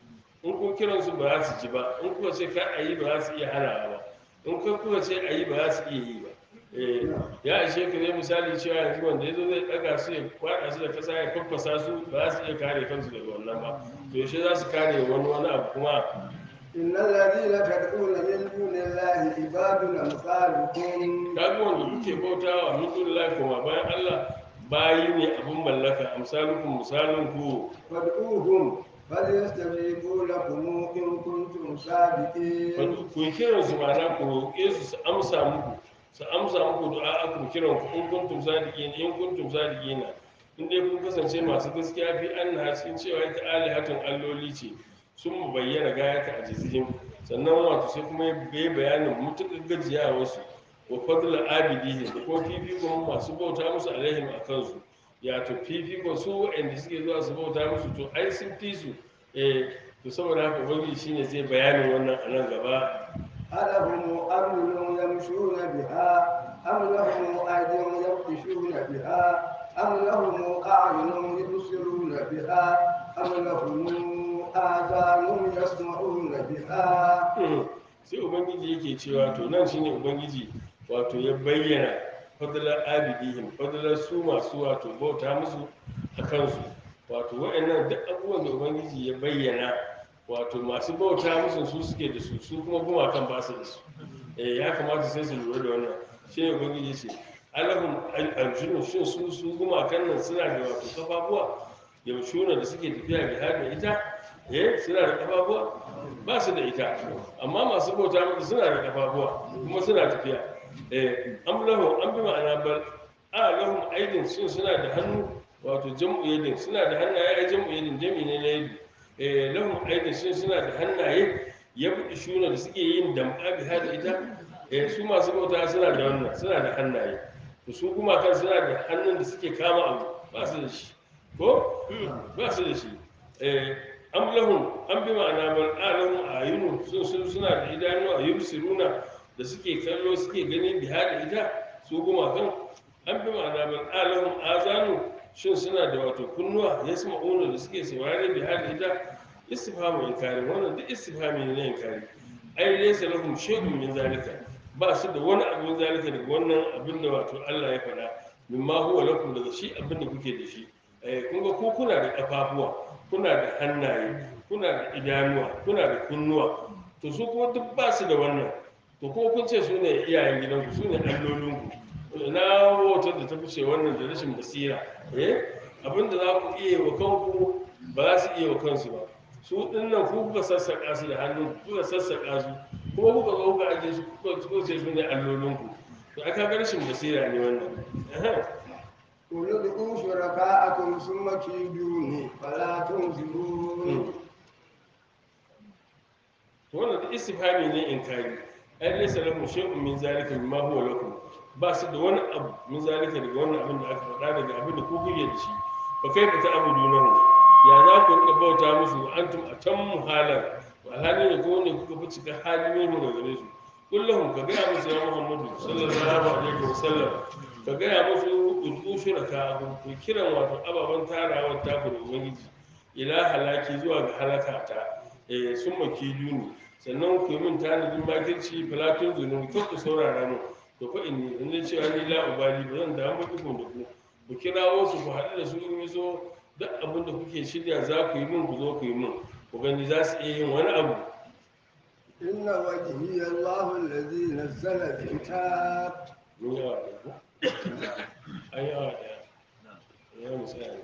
in kun kiran su ba za su ji ba in kuka ce kar a yi ba za su iya hanawa ba in kun kuka ce a yi ba za su iya yi ba eh ya ishe ka ne misali cewa yanzu wanda ya zo zai ɗaga su ya kwaɗa su da kasa ya faffasa su ba za su iya kare kansu daga wannan ba to yaushe za su kare wani wani abu kuma إن الذين تدعون من دون الله عباد أمثالكم kaga wanda kuke bautawa min dunillahi kuma bayan Allah bayi ne abun mallaka amsalukum misalun ku فادعوهم فليستجيبوا لكم إن كنتم صادقين ku kiran su ma'ana ku roƙe su su amsa muku su amsa muku du'a aku kiran ku in kuntum sadiqin in kuntum sadiqin in dai kun kasance masu gaskiya fi anna cikin cewa ita alihatun alloli ce sun mu bayyana gayata a jizihim sannan wato sai kuma ya yi bayanin mutuƙar gajiya wasu wa fadla abidihim da kuma fifikon masu bauta musu alaihim a kansu ya to fifikon su waɗanda suke zuwa su bauta musu to ai sun fi su eh to saboda haka ubangiji shine zai bayanin wannan a nan gaba ألهم أرجل يمشون بها أم لهم أيدي يبطشون بها أم لهم أعين يبصرون بها أم لهم آذان يسمعون بها sai ubangiji yake cewa to nan shine ubangiji wato ya bayyana fadlar abidihim fadlar su masu wato bauta musu a kansu wato waɗannan duk abubuwan da ubangiji ya bayyana wato masu bauta musu su suke da su su kuma gumakan ba su da su eh ya kamata sai su lura da wannan shine ubangiji ce alahum aljunu shin su su gumakan nan suna da wato kafafuwa yamshuna da suke tafiya bihar da ita eh suna da kafafuwa ba su da ita amma masu bauta musu suna da kafafuwa kuma suna tafiya eh am lahu an bi ma'ana bal a lahum aidin shin suna da hannu wato jam'u yadin suna da hannaye ai jam'u yadin jami ne na yadi eh lahum aidin shin suna da hannaye yabdi shuna da suke yin dam'a bi hada ita eh su masu bauta suna da wannan suna da hannaye to su kuma kan suna da hannun da suke kama abu ba su da shi ko ba su da shi eh am lahum an bi ma'ana bal a lahum ayunu sun sun suna da idanu a yubsiruna da suke kallo suke gani bi hada ita su kuma kan an bi ma'ana bal a lahum azanu shin suna da wato kunnuwa ya sama ono da suke saurare bi hada ita istifhamu inkari wannan duk istifhami ne na inkari ai laysa lahum shay'un min zalika ba su da wani abu min zalika daga wannan abin da wato Allah ya faɗa mimma huwa lakum daga shi abin da kuke da shi eh kun ga ku kuna da kafafuwa kuna da hannaye kuna da idanuwa kuna da kunnuwa to su kuma duk ba su da wannan to kuma kun ce su ne iyayen gidanku su ne allolinku na wautar da ta fice wannan da rashin basira eh abinda za ku iya wa kanku ba za su iya wa kansu ba su dinnan ku kuka sassaƙa su da hannu kuka sassaƙa su kuma kuka zo kuka ajiye su kuka ce su ne allolinku to aka ga rashin basira ne wannan قل ادعوا شركاءكم ثم كيدوني فلا تنظرون wannan da istifhami ne inkari ai laysa lahum shay'un min zalika mimma huwa lakum ba su da wani abu min zalika daga wannan abin da aka faɗa daga abin da ku kuke da shi fa kai ka ta'budunahu ya za ku rika bauta musu antum atammu halan wa hali ne ko ne kuka fi cika hali ne mu gare su kullum ka gaya musu ya muhammadu sallallahu alaihi wasallam ka gaya musu udu shuraka ku kiran wato ababen tarawar taku da ubangiji ila halaki zuwa ga halaka ta eh sun maki duni sannan ku yi min tanadin makirci filatun zunun kan ku saurara mu to fa inni in ne cewa ni la ubali ba zan da mu ku da ku ku kirawo su ku haɗu da su in yi so duk abin da kuke shirya za ku yi min ku zo ku yi min ku gani za su iya yin wani abu إن وجهي الله الذي نزل الكتاب mun yawa ɗaya ko an yawa ɗaya ya misali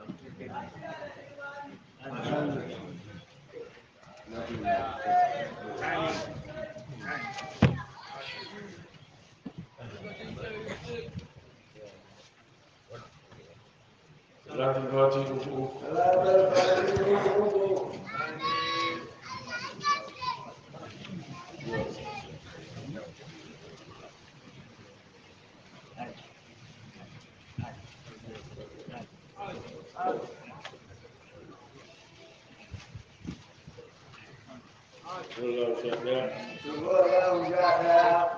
salatul fati uku فلا تلفظوا Allah sha ɗaya الله جاء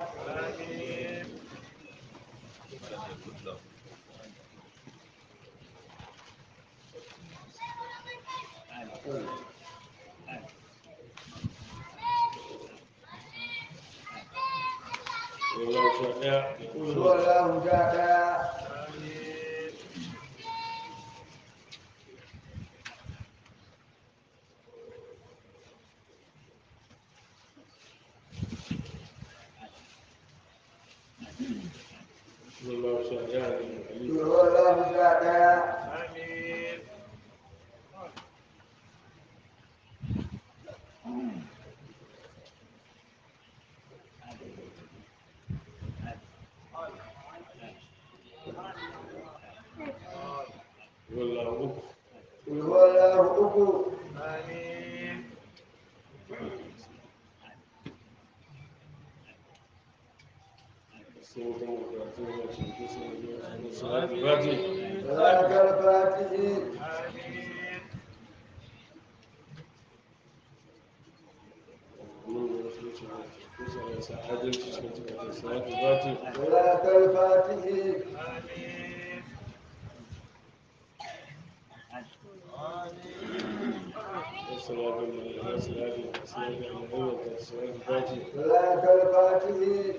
ɗaya قل هو الله شاء Allah sha ya ne قل هو الله شاء wallahu uku قل هو الله أكو sai kuma karatu na cikin sai salatu fati صلاة الفاتح mun da wasu ce kusa da sa adalci cikin cikin salatu fati صلاة الفاتح salatu lillahi salatu salatu alaihi salatu fati صلاة الفاتح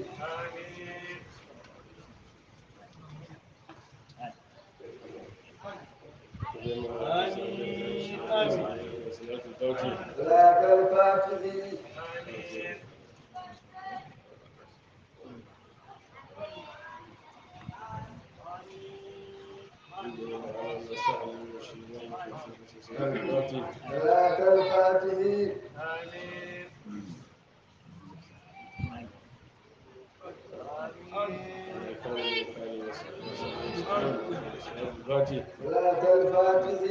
salatu fati صلاة الفاتح salatu صلاة الفاتح fati صلاة الفاتح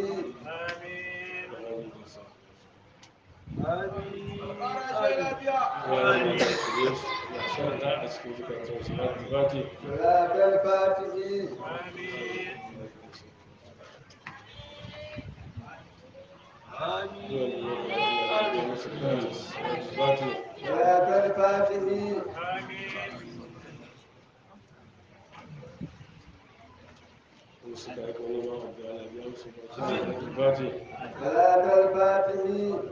صلاة الفاتح صلاة الفاتح صلاة الفاتح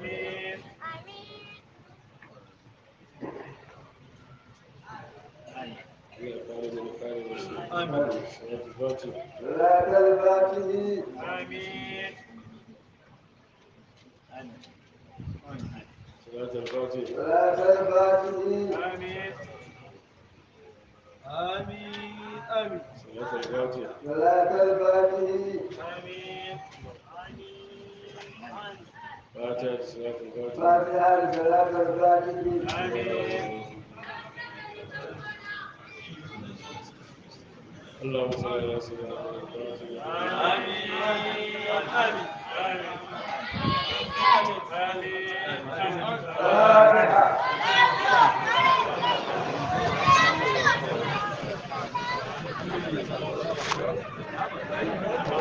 صلاة الفاتح صلاة الفاتح صلاة الفاتح صلاة الفاتح صلاة الفاتح فاتحة صلاة الفاتح فاتحة صلاة الفاتح اللهم صل على سيدنا محمد فاتحة